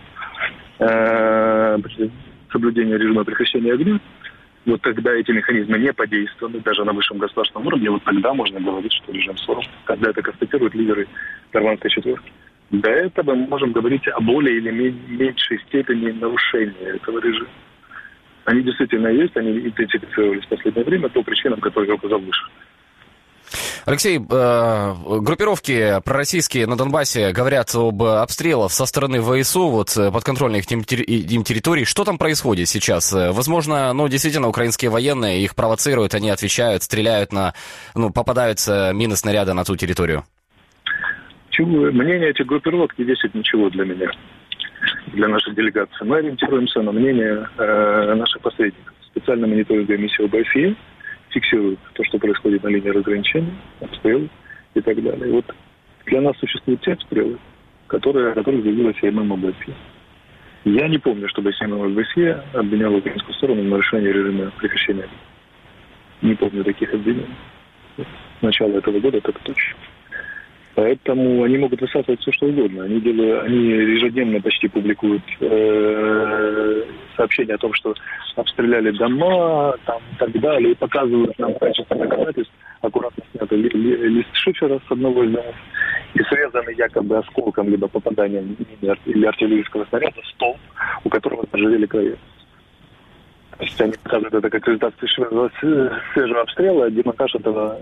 соблюдения режима прекращения огня, вот когда эти механизмы не подействованы, даже на высшем государственном уровне, вот тогда можно говорить, что режим сорван, когда это констатируют лидеры Нормандской четверки. До этого мы можем говорить о более или меньшей степени нарушения этого режима. Они действительно есть, они интенсифицировались в последнее время по причинам, которые я указал выше. Алексей, группировки пророссийские на Донбассе говорят об обстрелах со стороны ВСУ, вот подконтрольных им территорий. Что там происходит сейчас? Возможно, действительно, украинские военные их провоцируют, они отвечают, стреляют попадаются мины, снаряды на ту территорию. Мнение этих группировок не весит ничего для меня, для нашей делегации. Мы ориентируемся на мнение наших посредников. Специально мониторинговая миссия ОБСЕ фиксирует то, что происходит на линии разграничения, обстрелы и так далее. И вот для нас существуют те обстрелы, о которых заявила СММ ОБСЕ. Я не помню, чтобы СММ ОБСЕ обвиняла украинскую сторону в нарушении режима прекращения. Не помню таких обвинений. С начала этого года так точно. Поэтому они могут высасывать все, что угодно. Они ежедневно почти публикуют сообщения о том, что обстреляли дома, там, и так далее, и показывают нам в качестве доказательств аккуратно снятый лист шифера с одного из домов и срезанный якобы осколком либо попаданием или артиллерийского снаряда столб, у которого заржавели края. То есть они показывают это как результат свежего обстрела, демонтаж этого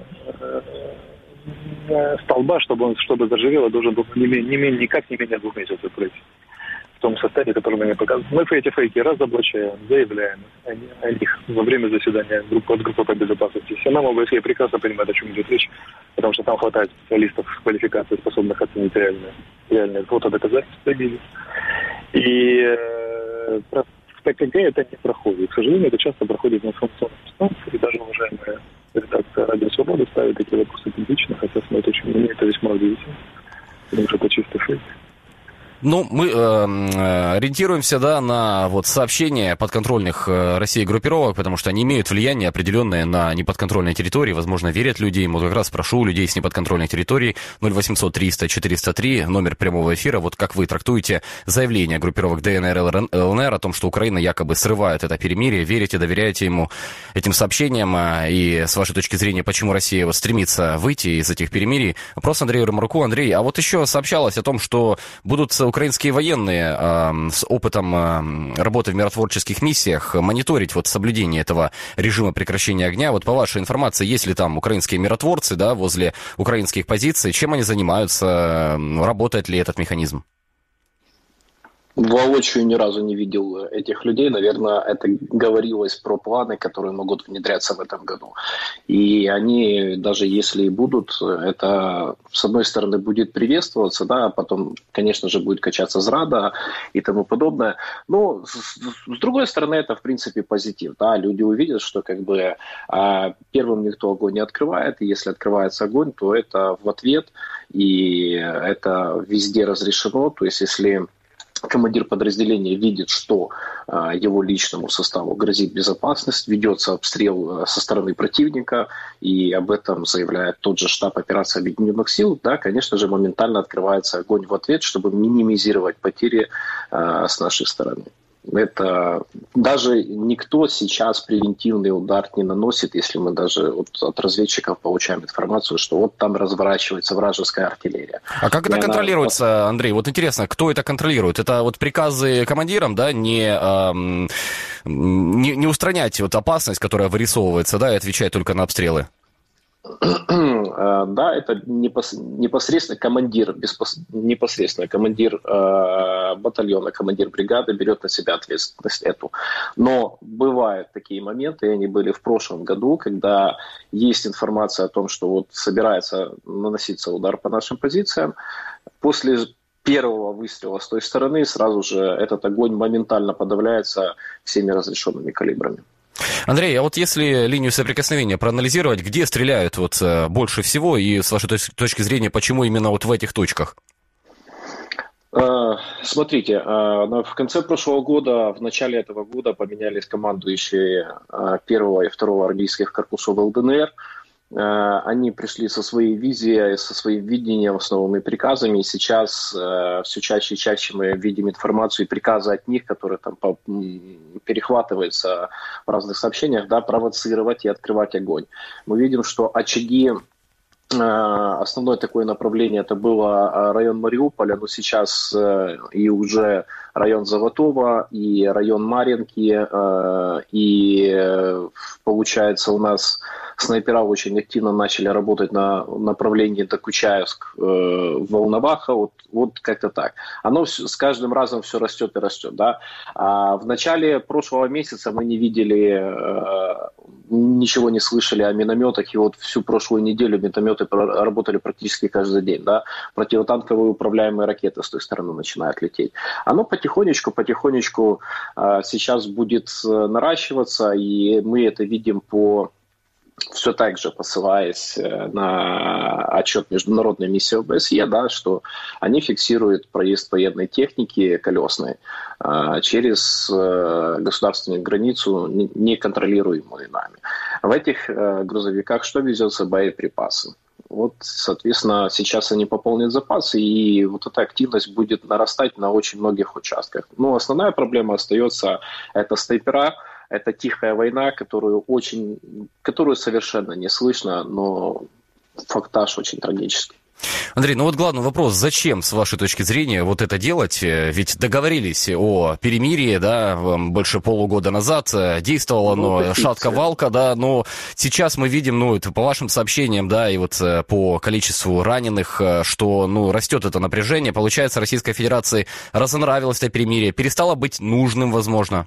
столба, чтобы заржавело, должен был никак не менее 2 месяцев пройти. В том состоянии, которое мы не показываем. Мы эти фейки разоблачаем, заявляем о них во время заседания группы по безопасности. СММ ОБСЕ прекрасно понимает, о чем идет речь, потому что там хватает специалистов квалификации, способных оценить реальные фотодоказательства. И в ТКГ это не проходит. К сожалению, это часто проходит на информационных станциях, и даже уважаемая редакция «Радио Свобода» ставит такие вопросы публично, хотя с моей точки зрения это весьма удивительно, потому что это чистый фейк. Мы ориентируемся, на сообщения подконтрольных России группировок, потому что они имеют влияние определенное на неподконтрольные территории, возможно, верят люди им. Вот как раз прошу людей с неподконтрольных территорий 0800 300 403, номер прямого эфира. Вот как вы трактуете заявление группировок ДНР, ЛНР о том, что Украина якобы срывает это перемирие, верите, доверяете ему, этим сообщениям, и с вашей точки зрения, почему Россия стремится выйти из этих перемирий? Вопрос Андрею Ромарку. Андрей, а вот еще сообщалось о том, что будут украинские военные с опытом работы в миротворческих миссиях мониторить соблюдение этого режима прекращения огня. Вот по вашей информации, есть ли там украинские миротворцы, возле украинских позиций? Чем они занимаются? Работает ли этот механизм? Воочию ни разу не видел этих людей. Наверное, это говорилось про планы, которые могут внедряться в этом году. И они, даже если и будут, это, с одной стороны, будет приветствоваться, да, а потом, конечно же, будет качаться зрада и тому подобное. Но, с другой стороны, это, в принципе, позитив. Да? Люди увидят, что как бы первым никто огонь не открывает, и если открывается огонь, то это в ответ, и это везде разрешено. То есть, если командир подразделения видит, что его личному составу грозит безопасность, ведется обстрел со стороны противника, и об этом заявляет тот же штаб операции Объединенных сил, да, конечно же, моментально открывается огонь в ответ, чтобы минимизировать потери с нашей стороны. Это даже никто сейчас превентивный удар не наносит, если мы даже от разведчиков получаем информацию, что вот там разворачивается вражеская артиллерия. А как это контролируется, Андрей? Вот интересно, кто это контролирует? Это вот приказы командирам, да, не устранять вот опасность, которая вырисовывается, да, и отвечать только на обстрелы? Да, это непосредственно командир батальона, командир бригады берет на себя ответственность эту. Но бывают такие моменты, и они были в прошлом году, когда есть информация о том, что вот собирается наноситься удар по нашим позициям. После первого выстрела с той стороны сразу же этот огонь моментально подавляется всеми разрешенными калибрами. Андрей, а вот если линию соприкосновения проанализировать, где стреляют вот больше всего, и с вашей точки зрения, почему именно вот в этих точках? Смотрите, в конце прошлого года, в начале этого года поменялись командующие 1-го и 2-го армейских корпусов ЛДНР. Они пришли со своей визией, со своим видением, с новыми приказами. И сейчас все чаще и чаще мы видим информацию и приказы от них, которые там перехватываются в разных сообщениях, да, провоцировать и открывать огонь. Мы видим, что очаги, основное такое направление, это было район Мариуполя, но сейчас и уже район Заводово, и район Марьинки, и получается у нас снайпера очень активно начали работать на направлении Докучаевск, Волноваха, вот как-то так. Оно с каждым разом все растет и растет, да. А в начале прошлого месяца мы не видели, ничего не слышали о минометах, и вот всю прошлую неделю минометы работали практически каждый день, да. Противотанковые управляемые ракеты с той стороны начинают лететь. Оно потихонечку сейчас будет наращиваться, и мы это видим все так же посылаясь на отчет международной миссии ОБСЕ, да, что они фиксируют проезд военной техники колесной через государственную границу, неконтролируемую нами. В этих грузовиках что везется? Боеприпасы. Вот, соответственно, сейчас они пополнят запасы, и вот эта активность будет нарастать на очень многих участках. Но основная проблема остается – это снайпера. Это тихая война, которую совершенно не слышно, но фактаж очень трагический. Андрей, ну вот главный вопрос, зачем, с вашей точки зрения, вот это делать? Ведь договорились о перемирии, да, больше полугода назад, действовало оно шатко-валко, да, но сейчас мы видим, это по вашим сообщениям, да, и вот по количеству раненых, что, растет это напряжение, получается, Российской Федерации разонравилось это перемирие, перестало быть нужным, возможно.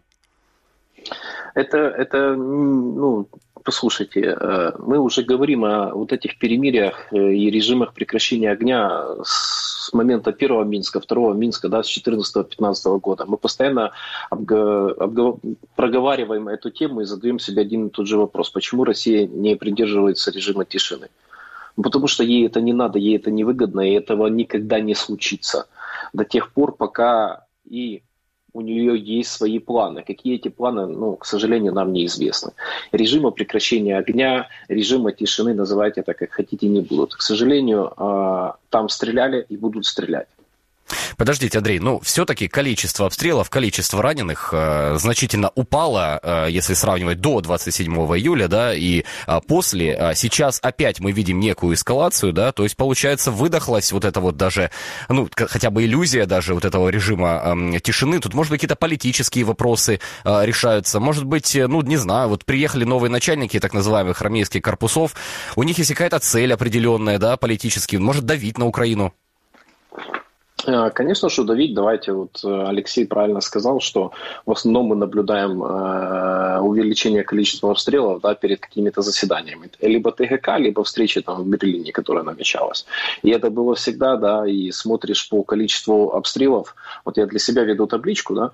Послушайте, мы уже говорим о вот этих перемириях и режимах прекращения огня с момента первого Минска, второго Минска, да, с 2014-2015 года. Мы постоянно проговариваем эту тему и задаем себе один и тот же вопрос. Почему Россия не придерживается режима тишины? Потому что ей это не надо, ей это невыгодно, и этого никогда не случится. До тех пор, пока у нее есть свои планы. Какие эти планы, к сожалению, нам неизвестны. Режима прекращения огня, режима тишины, называйте это как хотите, не будут. К сожалению, там стреляли и будут стрелять. Подождите, Андрей, все-таки количество обстрелов, количество раненых значительно упало, если сравнивать до 27 июля, да, и после. Сейчас опять мы видим некую эскалацию, да, то есть, получается, выдохлась вот эта вот даже, хотя бы иллюзия даже вот этого режима тишины. Тут, может быть, какие-то политические вопросы решаются, может быть, не знаю, вот приехали новые начальники так называемых армейских корпусов, у них есть какая-то цель определенная, да, политически, может давить на Украину. Конечно же, давить. Давайте, вот Алексей правильно сказал, что в основном мы наблюдаем увеличение количества обстрелов, да, перед какими-то заседаниями. Либо ТГК, либо встречи там в Берлине, которая намечалась. И это было всегда, да, и смотришь по количеству обстрелов. Вот я для себя веду табличку, да,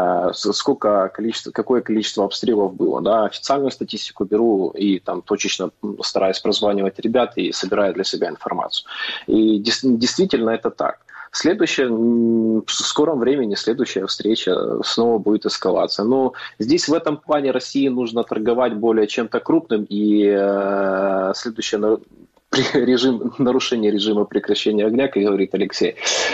какое количество обстрелов было. Да. Официальную статистику беру и там точечно стараюсь прозванивать ребят и собираю для себя информацию. И действительно это так. В скором времени следующая встреча снова будет эскалация. Но здесь в этом плане России нужно торговать более чем-то крупным, и следующее нарушение режима прекращения огня, как говорит Алексей,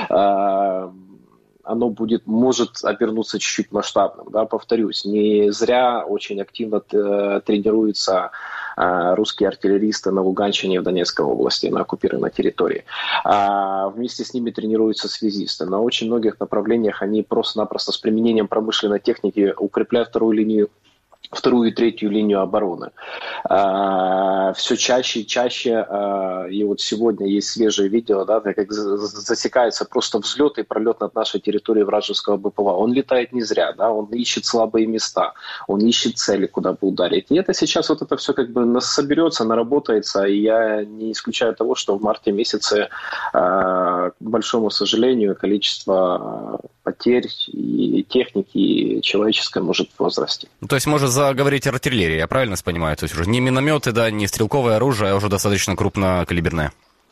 оно может обернуться чуть-чуть масштабным. Да? Повторюсь, не зря очень активно тренируются русские артиллеристы на Луганщине и в Донецкой области, на оккупированной территории. Вместе с ними тренируются связисты. На очень многих направлениях они просто-напросто с применением промышленной техники укрепляют вторую и третью линию обороны. Все чаще и чаще, и вот сегодня есть свежее видео, да, как засекается просто взлет и пролет над нашей территорией вражеского БПЛА. Он летает не зря, да, он ищет слабые места, он ищет цели, куда бы ударить. И это сейчас вот это все как бы соберется, наработается, и я не исключаю того, что в марте месяце, к большому сожалению, количество потерь и техники, и человеческой может возрасти. То есть может заговорить артиллерия, я правильно понимаю? То есть уже не минометы, да, не стрелковое оружие, а уже достаточно крупнокалиберное.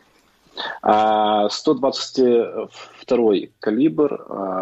122 калибр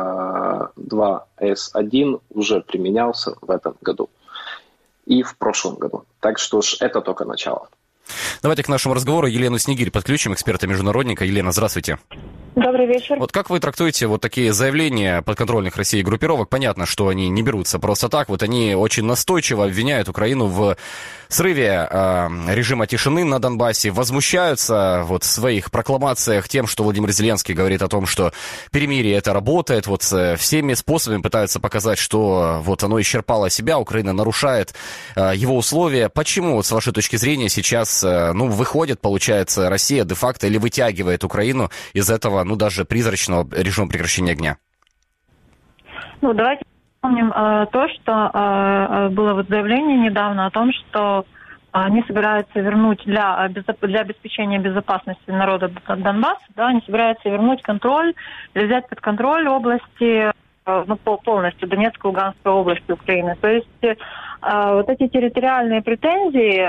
2С1 уже применялся в этом году и в прошлом году. Так что ж, это только начало. Давайте к нашему разговору Елену Снегирь подключим, эксперта-международника. Елена, здравствуйте. Добрый вечер. Вот как вы трактуете вот такие заявления подконтрольных России группировок? Понятно, что они не берутся просто так. Вот они очень настойчиво обвиняют Украину в срыве режима тишины на Донбассе, возмущаются вот в своих прокламациях тем, что Владимир Зеленский говорит о том, что перемирие это работает, вот всеми способами пытаются показать, что вот оно исчерпало себя, Украина нарушает его условия. Почему, вот, с вашей точки зрения, сейчас выходит, получается, Россия де-факто или вытягивает Украину из этого, даже призрачного режима прекращения огня? Давайте вспомним то, что было вот заявление недавно о том, что они собираются вернуть для обеспечения безопасности народа Донбасса, да, они собираются вернуть контроль, или взять под контроль области, полностью Донецкой и Луганской области Украины. То есть вот эти территориальные претензии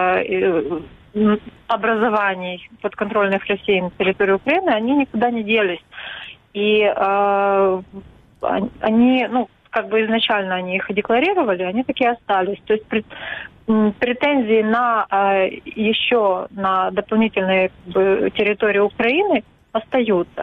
образований подконтрольных России на территории Украины, они никуда не делись. И они, изначально они их декларировали, они такие остались. То есть претензии еще на дополнительные территории Украины остаются.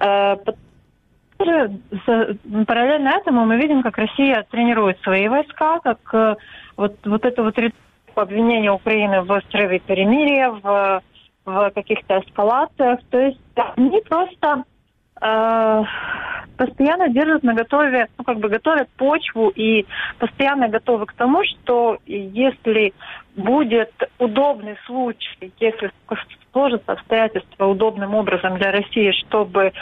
Параллельно этому мы видим, как Россия тренирует свои войска, как вот это вот обвинение Украины в срыве перемирия, в каких-то эскалациях. То есть они просто постоянно держат наготове, готовят почву и постоянно готовы к тому, что если будет удобный случай, если сложатся обстоятельства удобным образом для России, чтобы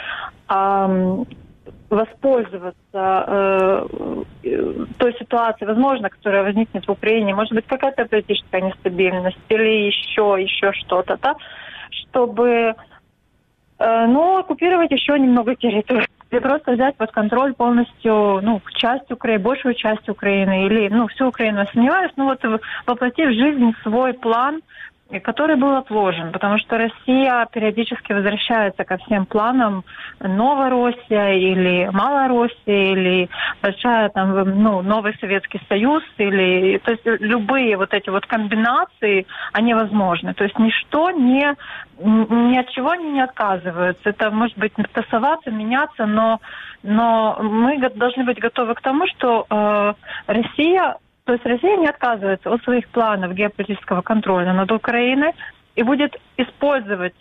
воспользоваться той ситуацией, возможно, которая возникнет в Украине, может быть, какая-то политическая нестабильность или еще что-то, да, чтобы оккупировать еще немного территории. Или просто взять под контроль полностью, часть Украины, большую часть Украины, или, всю Украину, я сомневаюсь, воплотив в жизнь свой план, который был отложен, потому что Россия периодически возвращается ко всем планам Новороссия или Малороссия или большая Новый Советский Союз, или, то есть любые вот эти вот комбинации, они возможны. То есть ничто ни от чего они не отказываются. Это может быть тасоваться, меняться, но мы должны быть готовы к тому, что Россия не отказывается от своих планов геополитического контроля над Украиной и будет использовать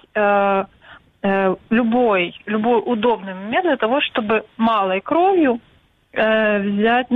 любой удобный момент для того, чтобы малой кровью взять,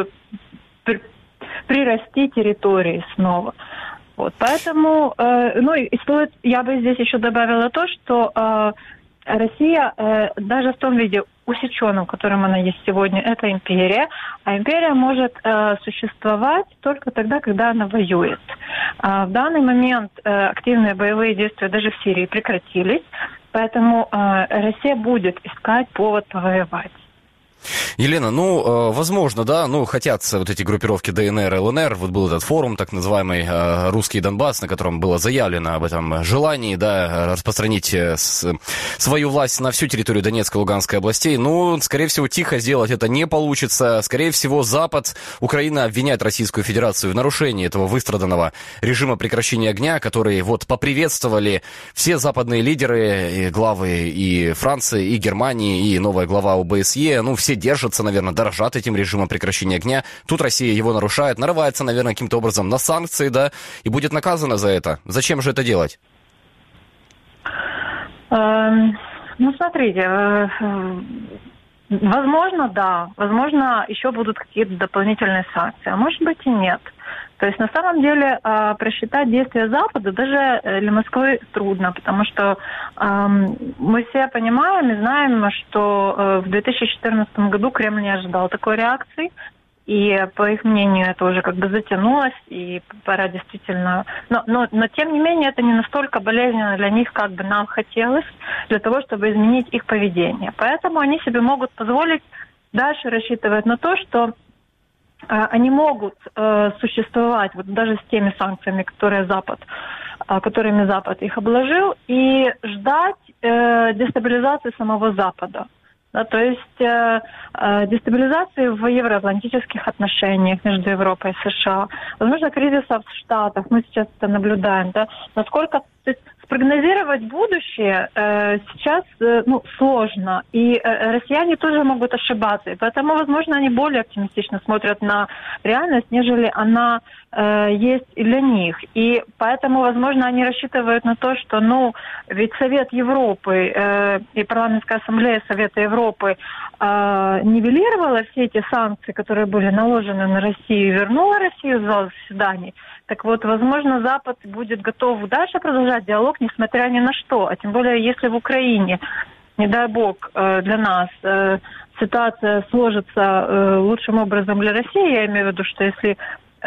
прирасти территории снова. Вот, поэтому, я бы здесь еще добавила то, что Россия даже в том виде усеченном, в котором она есть сегодня, это империя. А империя может существовать только тогда, когда она воюет. В данный момент активные боевые действия даже в Сирии прекратились, поэтому Россия будет искать повод повоевать. Елена, возможно, да, хотят вот эти группировки ДНР, ЛНР, вот был этот форум, так называемый «Русский Донбасс», на котором было заявлено об этом желании, да, распространить свою власть на всю территорию Донецкой и Луганской областей. Скорее всего, тихо сделать это не получится. Скорее всего, Запад, Украина обвиняет Российскую Федерацию в нарушении этого выстраданного режима прекращения огня, который вот поприветствовали все западные лидеры, и главы и Франции, и Германии, и новая глава ОБСЕ, все держатся, наверное, дорожат этим режимом прекращения огня. Тут Россия его нарушает, нарывается, наверное, каким-то образом на санкции, да, и будет наказана за это. Зачем же это делать? Смотрите, возможно, да. Возможно, еще будут какие-то дополнительные санкции, а может быть и нет. То есть, на самом деле, просчитать действия Запада даже для Москвы трудно, потому что мы все понимаем и знаем, что в 2014 году Кремль не ожидал такой реакции, и, по их мнению, это уже затянулось, и пора действительно... Но тем не менее, это не настолько болезненно для них, как бы нам хотелось, для того, чтобы изменить их поведение. Поэтому они себе могут позволить дальше рассчитывать на то, что они могут существовать вот даже с теми санкциями, которыми Запад их обложил, и ждать дестабилизации самого Запада. Да, то есть дестабилизации в евроатлантических отношениях между Европой и США, возможно, кризиса в Штатах, мы сейчас это наблюдаем, да, насколько... То есть спрогнозировать будущее сейчас сложно, и россияне тоже могут ошибаться, и поэтому, возможно, они более оптимистично смотрят на реальность, нежели она есть и для них. И поэтому, возможно, они рассчитывают на то, что, ведь Совет Европы и Парламентская ассамблея Совета Европы нивелировала все эти санкции, которые были наложены на Россию, и вернула Россию в зал заседаний. Так вот, возможно, Запад будет готов дальше продолжать диалог, несмотря ни на что. А тем более, если в Украине, не дай бог, для нас ситуация сложится лучшим образом для России, я имею в виду, что если...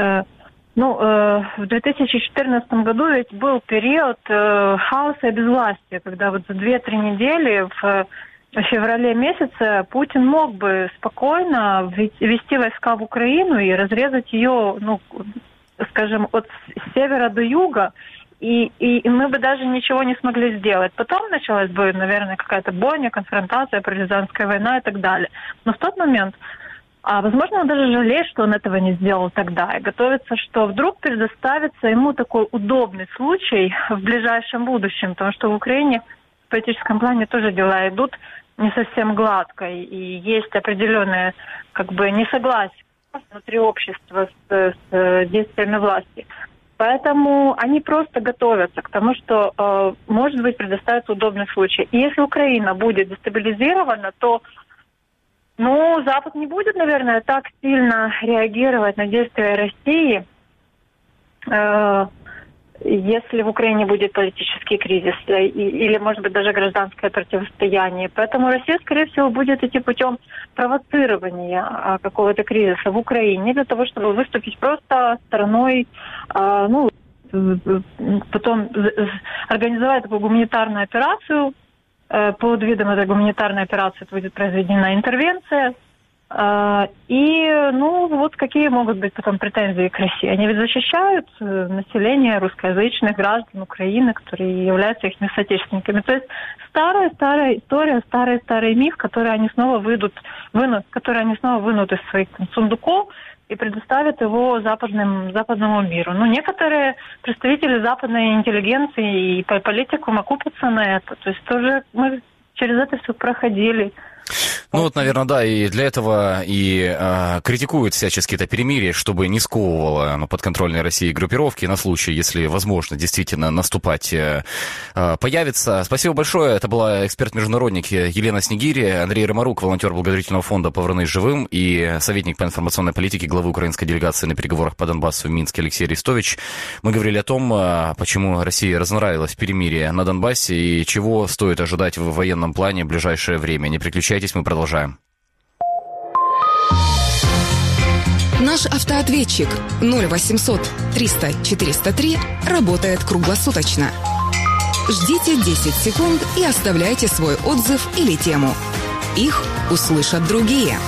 в 2014 году ведь был период хаоса и безвластия, когда вот за 2-3 недели в феврале месяце Путин мог бы спокойно ввести войска в Украину и разрезать ее, скажем, от севера до юга, и мы бы даже ничего не смогли сделать. Потом началась бы, наверное, какая-то бойня, конфронтация, партизанская война и так далее. Но в тот момент, возможно, он даже жалеет, что он этого не сделал тогда, и готовится, что вдруг предоставится ему такой удобный случай в ближайшем будущем, потому что в Украине в политическом плане тоже дела идут не совсем гладко, и есть определенное несогласие внутри общества с действиями власти. Поэтому они просто готовятся к тому, что, может быть, предоставится удобный случай. И если Украина будет дестабилизирована, то Запад не будет, наверное, так сильно реагировать на действия России, если в Украине будет политический кризис или, может быть, даже гражданское противостояние. Поэтому Россия, скорее всего, будет идти путем провоцирования какого-то кризиса в Украине для того, чтобы выступить просто стороной, потом организовать такую гуманитарную операцию. Под видом этой гуманитарной операции будет произведена интервенция. И, какие могут быть потом претензии к России? Они ведь защищают население русскоязычных граждан Украины, которые являются их соотечественниками. То есть старая история, старый миф, который они снова вынут из своих сундуков и предоставят его западному миру. Некоторые представители западной интеллигенции и политикум окупятся на это. То есть тоже мы через это все проходили. Ну вот, наверное, да, и для этого и критикуют всячески это перемирие, чтобы не сковывало подконтрольной России группировки на случай, если возможно действительно наступать появится. Спасибо большое. Это была эксперт-международник Елена Снегири, Андрей Ромарук, волонтер благотворительного фонда «Повернись живым» и советник по информационной политике главы украинской делегации на переговорах по Донбассу в Минске Алексей Арестович. Мы говорили о том, почему России разонравилось перемирие на Донбассе и чего стоит ожидать в военном плане в ближайшее время. Не переключайтесь, мы продолжаем. Наш автоответчик 0800 300 403 работает круглосуточно. Ждите 10 секунд и оставляйте свой отзыв или тему. Их услышат другие.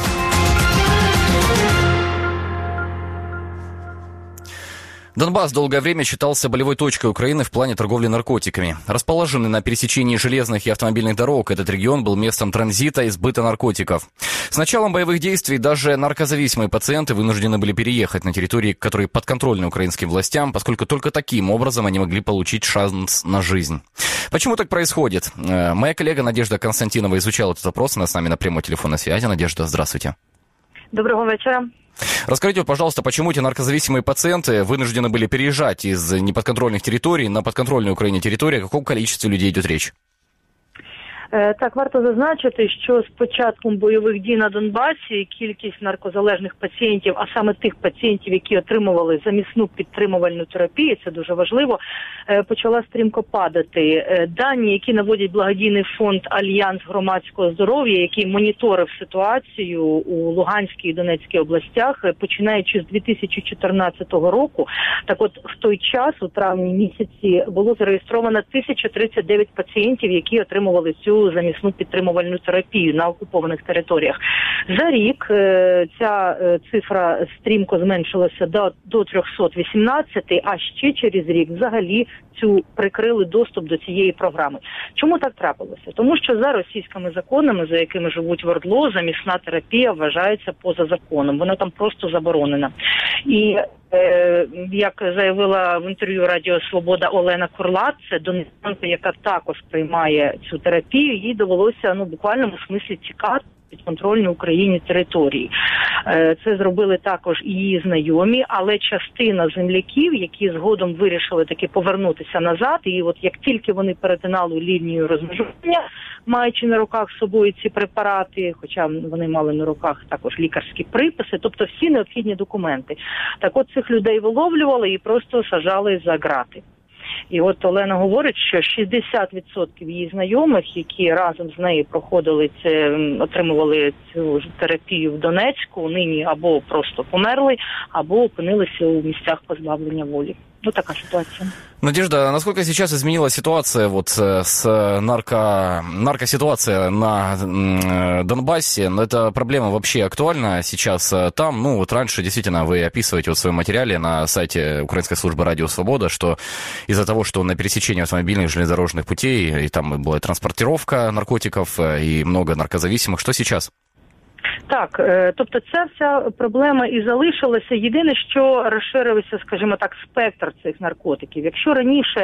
Донбасс долгое время считался болевой точкой Украины в плане торговли наркотиками. Расположенный на пересечении железных и автомобильных дорог, этот регион был местом транзита и сбыта наркотиков. С началом боевых действий даже наркозависимые пациенты вынуждены были переехать на территории, которые подконтрольны украинским властям, поскольку только таким образом они могли получить шанс на жизнь. Почему так происходит? Моя коллега Надежда Константинова изучала этот вопрос, она с нами на прямой телефонной связи. Надежда, здравствуйте. Доброго вечера. Расскажите, пожалуйста, почему эти наркозависимые пациенты вынуждены были переезжать из неподконтрольных территорий на подконтрольную Україні территорию? О каком количестве людей идет речь? Так, варто зазначити, що з початком бойових дій на Донбасі кількість наркозалежних пацієнтів, а саме тих пацієнтів, які отримували замісну підтримувальну терапію, це дуже важливо, почала стрімко падати. Дані, які наводять благодійний фонд «Альянс громадського здоров'я», який моніторив ситуацію у Луганській і Донецькій областях, починаючи з 2014 року, так от в той час, у травні місяці, було зареєстровано 1039 пацієнтів, які отримували цю замісну підтримувальну терапію на окупованих територіях. За рік ця цифра стрімко зменшилася до 318, а ще через рік взагалі прикрили доступ до цієї програми. Чому так трапилося? Тому що за російськими законами, за якими живуть в ОРДЛО, замісна терапія вважається поза законом. Вона там просто заборонена. І як заявила в інтерв'ю Радіо Свобода Олена Курлат, це донецька, яка також приймає цю терапію, їй довелося в буквальному смислі тікати підконтрольні Україні території. Це зробили також і її знайомі, але частина земляків, які згодом вирішили таки повернутися назад, і от як тільки вони перетинали лінію розмежування, маючи на руках з собою ці препарати, хоча вони мали на руках також лікарські приписи, тобто всі необхідні документи. Так от цих людей виловлювали і просто саджали за ґрати. І от Олена говорить, що 60% її знайомих, які разом з нею отримували цю терапію в Донецьку, нині або просто померли, або опинилися у місцях позбавлення волі. Ну, така ситуація. Надежда, насколько сейчас изменилась ситуация с наркоситуация на Донбассе? Эта проблема вообще актуальна сейчас там? Ну, вот раньше действительно вы описываете в своем материале на сайте Украинской службы Радио Свобода, что из-за того, что на пересечении автомобильных железнодорожных путей, и там была транспортировка наркотиков и много наркозависимых, что сейчас? Так, тобто ця вся проблема і залишилася. Єдине, що розширився, скажімо так, спектр цих наркотиків. Якщо раніше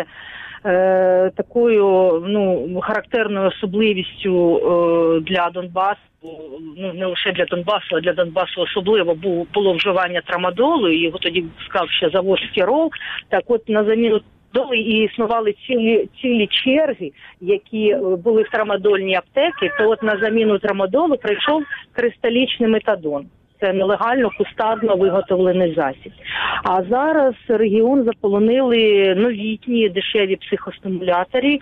такою характерною особливістю для Донбасу, не лише для Донбасу, а для Донбасу особливо було вживання трамадолу, і його тоді сказав ще завод «Стірол», так от на заміну і існували цілі черги, які були в трамадольній аптеці, то от на заміну трамадолу прийшов кристалічний метадон. Це нелегально кустарно виготовлений засіб. А зараз регіон заполонили новітні дешеві психостимулятори,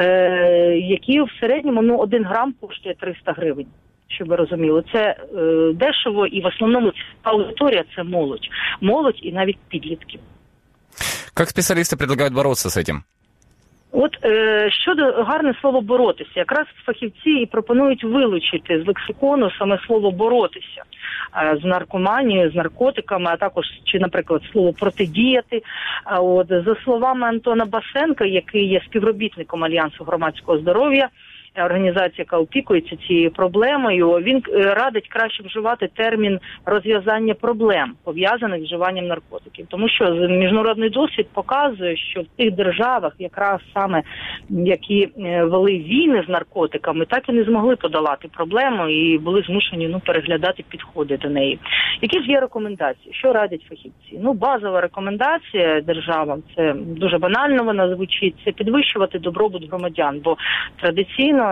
які в середньому 1 грам коштує 300 гривень. Щоб ви розуміли, це дешево і в основному ця аудиторія – це молодь. Молодь і навіть підлітки. Как специалисты предлагают бороться с этим? От щодо гарне слово «боротися», якраз фахівці і пропонують вилучити з лексикону саме слово «боротися» з наркоманією, з наркотиками, а також, чи, наприклад, слово «протидіяти». От, за словами Антона Басенка, який є співробітником Альянсу громадського здоров'я, організація, яка опікується цією проблемою, він радить краще вживати термін розв'язання проблем, пов'язаних з вживанням наркотиків. Тому що міжнародний досвід показує, що в тих державах, якраз саме які вели війни з наркотиками, так і не змогли подолати проблему і були змушені переглядати підходи до неї. Які ж є рекомендації? Що радять фахівці? базова рекомендація державам, це дуже банально вона звучить, це підвищувати добробут громадян, бо традиційно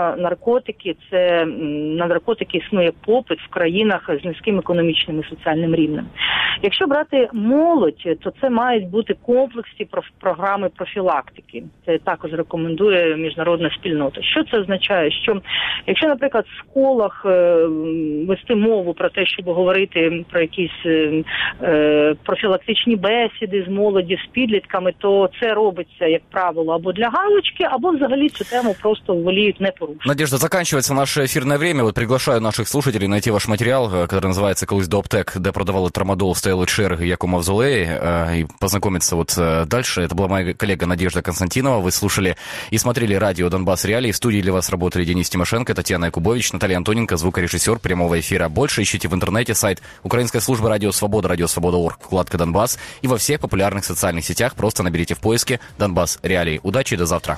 на наркотики існує попит в країнах з низьким економічним і соціальним рівнем. Якщо брати молодь, то це мають бути комплексні програми профілактики. Це також рекомендує міжнародна спільнота. Що це означає? Що якщо, наприклад, в школах вести мову про те, щоб говорити про якісь профілактичні бесіди з молоді, з підлітками, то це робиться, як правило, або для галочки, або взагалі цю тему просто воліють не порушити. Надежда, заканчивается наше эфирное время. Вот приглашаю наших слушателей найти ваш материал, который называется «Колись до аптек, де продавали трамадол, стоял Шер, Яку Мавзолей», и познакомиться вот дальше. Это была моя коллега Надежда Константинова. Вы слушали и смотрели радио «Донбасс Реалии». В студии для вас работали Денис Тимошенко, Татьяна Якубович, Наталья Антоненко, звукорежиссер прямого эфира. Больше ищите в интернете сайт Украинской службы «Радио Свобода», радиосвобода.орг, вкладка «Донбасс». И во всех популярных социальных сетях просто наберите в поиске «Донбасс Реалии». Удачи и до завтра.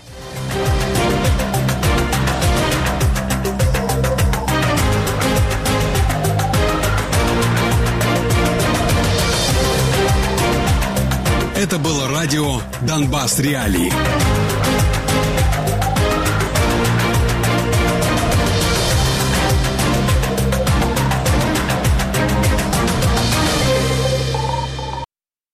Это было радио «Донбасс Реалии».